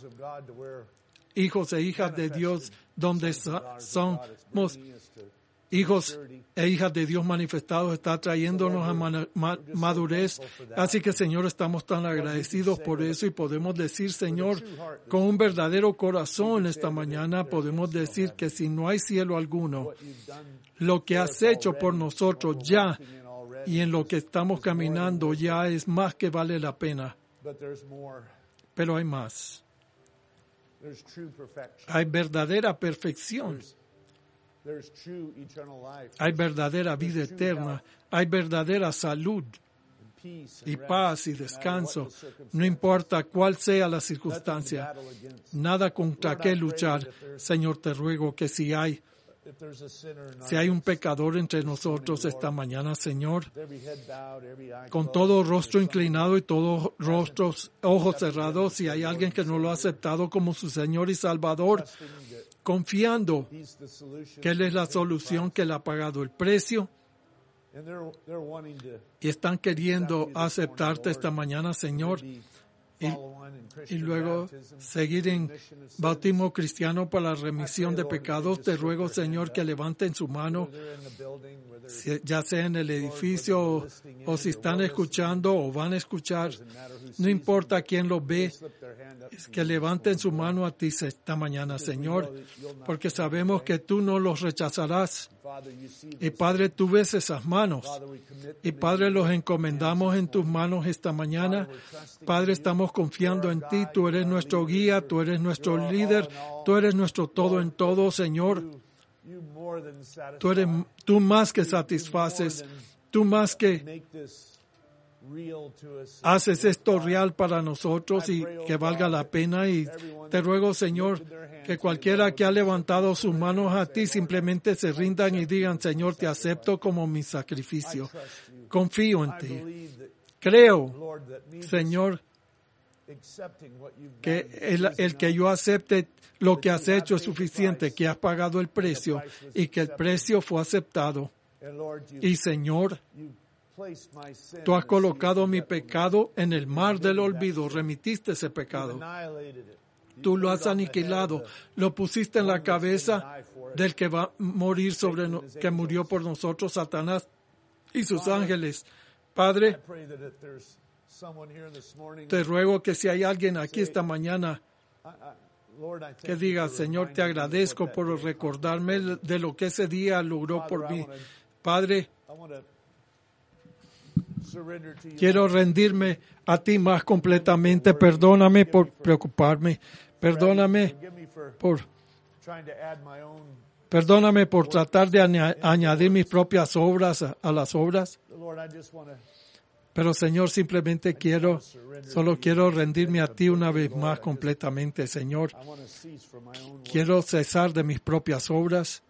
hijos e hijas de Dios, donde somos hijos e hijas de Dios manifestados, está trayéndonos a madurez. Así que, Señor, estamos tan agradecidos por eso y podemos decir, Señor, con un verdadero corazón esta mañana, podemos decir que si no hay cielo alguno, lo que has hecho por nosotros ya y en lo que estamos caminando ya es más que vale la pena. Pero hay más. Hay verdadera perfección. Hay verdadera vida eterna. Hay verdadera salud y paz y descanso. No importa cuál sea la circunstancia. Nada contra qué luchar. Señor, te ruego que si hay un pecador entre nosotros esta mañana, Señor, con todo rostro inclinado y todos ojos cerrados, si hay alguien que no lo ha aceptado como su Señor y Salvador, confiando que Él es la solución, que Él ha pagado el precio, y están queriendo aceptarte esta mañana, Señor, y luego seguir en bautismo cristiano para la remisión de pecados. Te ruego, Señor, que levanten su mano, ya sea en el edificio o si están escuchando o van a escuchar. No importa quién lo ve, es que levanten su mano a ti esta mañana, Señor, porque sabemos que tú no los rechazarás. Y Padre, tú ves esas manos. Y Padre, los encomendamos en tus manos esta mañana. Padre, estamos confiando en ti. Tú eres nuestro guía, tú eres nuestro líder, tú eres nuestro todo en todo, Señor. Tú más que satisfaces, tú más que haces esto real para nosotros y que valga la pena. Y te ruego, Señor, que cualquiera que ha levantado sus manos a ti simplemente se rindan y digan, Señor, te acepto como mi sacrificio. Confío en ti. Creo, Señor, que el que yo acepte lo que has hecho es suficiente, que has pagado el precio y que el precio fue aceptado. Y, Señor, tú has colocado mi pecado en el mar del olvido, remitiste ese pecado. Tú lo has aniquilado, lo pusiste en la cabeza del que va a morir que murió por nosotros, Satanás y sus ángeles. Padre, te ruego que si hay alguien aquí esta mañana que diga, Señor, te agradezco por recordarme de lo que ese día logró por mí. Padre, quiero rendirme a ti más completamente. Perdóname por preocuparme. Perdóname por tratar de añadir mis propias obras a las obras. Pero, Señor, simplemente solo quiero rendirme a ti una vez más completamente, Señor. Quiero cesar de mis propias obras,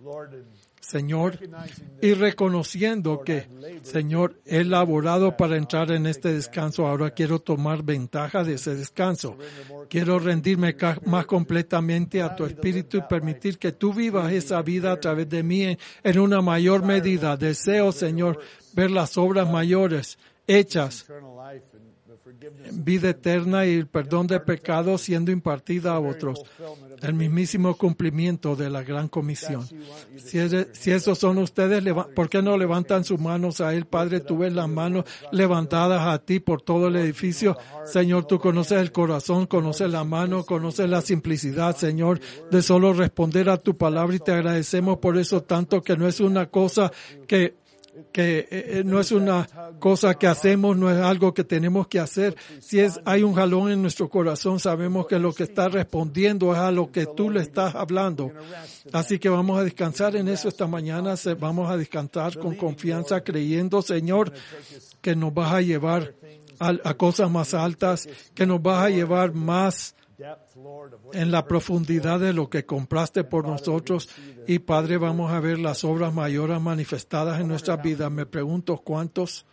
Señor, y reconociendo que, Señor, he laborado para entrar en este descanso. Ahora quiero tomar ventaja de ese descanso. Quiero rendirme más completamente a tu Espíritu y permitir que tú vivas esa vida a través de mí en una mayor medida. Deseo, Señor, ver las obras mayores hechas, vida eterna y el perdón de pecados siendo impartida a otros. El mismísimo cumplimiento de la gran comisión. Si esos son ustedes, ¿por qué no levantan sus manos a Él? Padre, tú ves las manos levantadas a ti por todo el edificio. Señor, tú conoces el corazón, conoces la mano, conoces la simplicidad, Señor, de solo responder a tu palabra, y te agradecemos por eso tanto, que no es una cosa que no es una cosa que hacemos, no es algo que tenemos que hacer. Si hay un jalón en nuestro corazón, sabemos que lo que está respondiendo es a lo que tú le estás hablando. Así que vamos a descansar en eso esta mañana. Vamos a descansar con confianza, creyendo, Señor, que nos vas a llevar a cosas más altas, que nos vas a llevar más en la profundidad de lo que compraste por nosotros. Y Padre, vamos a ver las obras mayores manifestadas en nuestras vidas. Me pregunto cuántos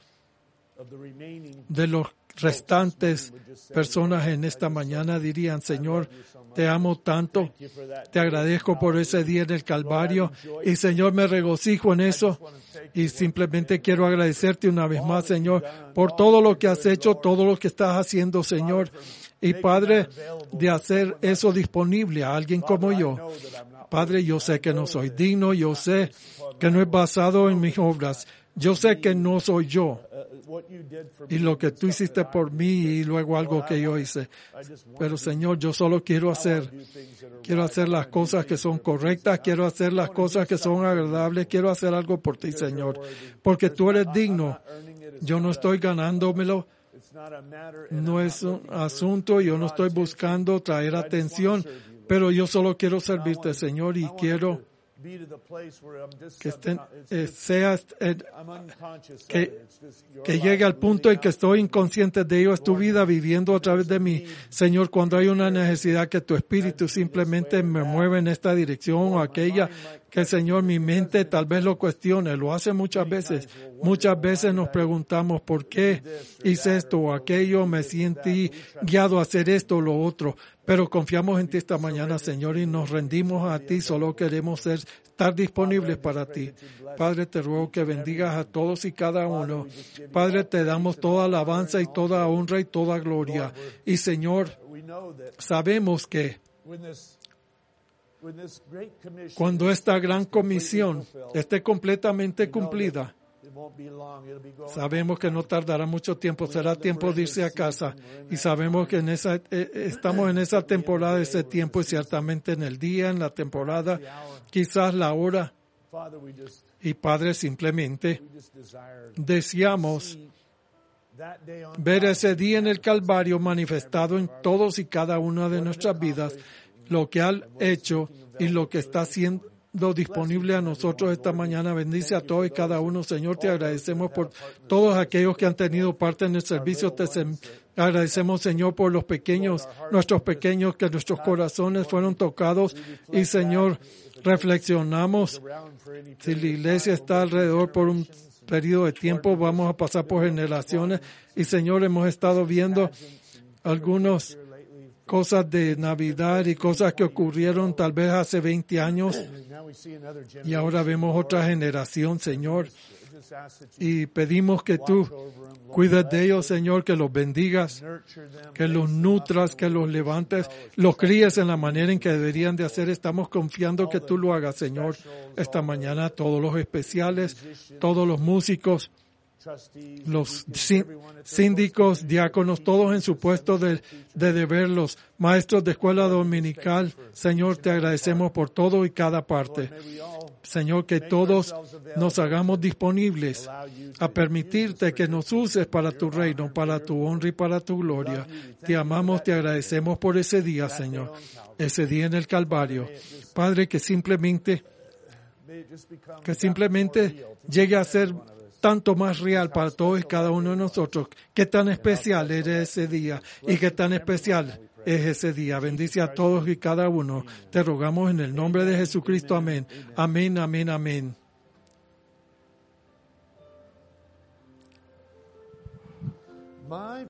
de los restantes personas en esta mañana dirían, Señor, te amo tanto, te agradezco por ese día en el Calvario, y Señor, me regocijo en eso, y simplemente quiero agradecerte una vez más, Señor, por todo lo que has hecho, todo lo que estás haciendo, Señor. Y Padre, de hacer eso disponible a alguien como yo. Padre, yo sé que no soy digno, yo sé que no es basado en mis obras. Yo sé que no soy yo y lo que tú hiciste por mí y luego algo que yo hice. Pero Señor, yo solo quiero hacer las cosas que son correctas, quiero hacer las cosas que son agradables, quiero hacer algo por ti, Señor, porque tú eres digno. Yo no estoy ganándomelo, no es un asunto, yo no estoy buscando traer atención, pero yo solo quiero servirte, Señor, y quiero que que llegue al punto en que estoy inconsciente de ello, es tu vida viviendo a través de mí. Señor, cuando hay una necesidad que tu Espíritu simplemente me mueve en esta dirección o aquella, que Señor, mi mente tal vez lo cuestione, lo hace muchas veces. Muchas veces nos preguntamos por qué hice esto o aquello, me sentí guiado a hacer esto o lo otro. Pero confiamos en ti esta mañana, Señor, y nos rendimos a ti. Solo queremos estar disponibles para ti. Padre, te ruego que bendigas a todos y cada uno. Padre, te damos toda alabanza y toda honra y toda gloria. Y Señor, sabemos que cuando esta gran comisión esté completamente cumplida, sabemos que no tardará mucho tiempo, será tiempo de irse a casa, y sabemos que estamos en esa temporada, ese tiempo, y ciertamente en el día, en la temporada, quizás la hora. Y Padre, simplemente deseamos ver ese día en el Calvario manifestado en todos y cada una de nuestras vidas, lo que ha hecho y lo que está haciendo disponible a nosotros esta mañana. Bendice a todos y cada uno. Señor, te agradecemos por todos aquellos que han tenido parte en el servicio. Te agradecemos, Señor, por los pequeños, nuestros pequeños, que nuestros corazones fueron tocados. Y, Señor, reflexionamos. Si la iglesia está alrededor por un periodo de tiempo, vamos a pasar por generaciones. Y, Señor, hemos estado viendo algunos cosas de Navidad y cosas que ocurrieron tal vez hace 20 años y ahora vemos otra generación, Señor, y pedimos que tú cuides de ellos, Señor, que los bendigas, que los nutras, que los levantes, los críes en la manera en que deberían de hacer. Estamos confiando que tú lo hagas, Señor, esta mañana. Todos los especiales, todos los músicos, los síndicos, diáconos, todos en su puesto de deber, los maestros de escuela dominical. Señor, te agradecemos por todo y cada parte. Señor, que todos nos hagamos disponibles a permitirte que nos uses para tu reino, para tu honra y para tu gloria. Te amamos, te agradecemos por ese día, Señor, ese día en el Calvario. Padre, que simplemente llegue a ser tanto más real para todos y cada uno de nosotros. Qué tan especial era ese día y qué tan especial es ese día. Bendice a todos y cada uno. Te rogamos en el nombre de Jesucristo. Amén. Amén, amén, amén.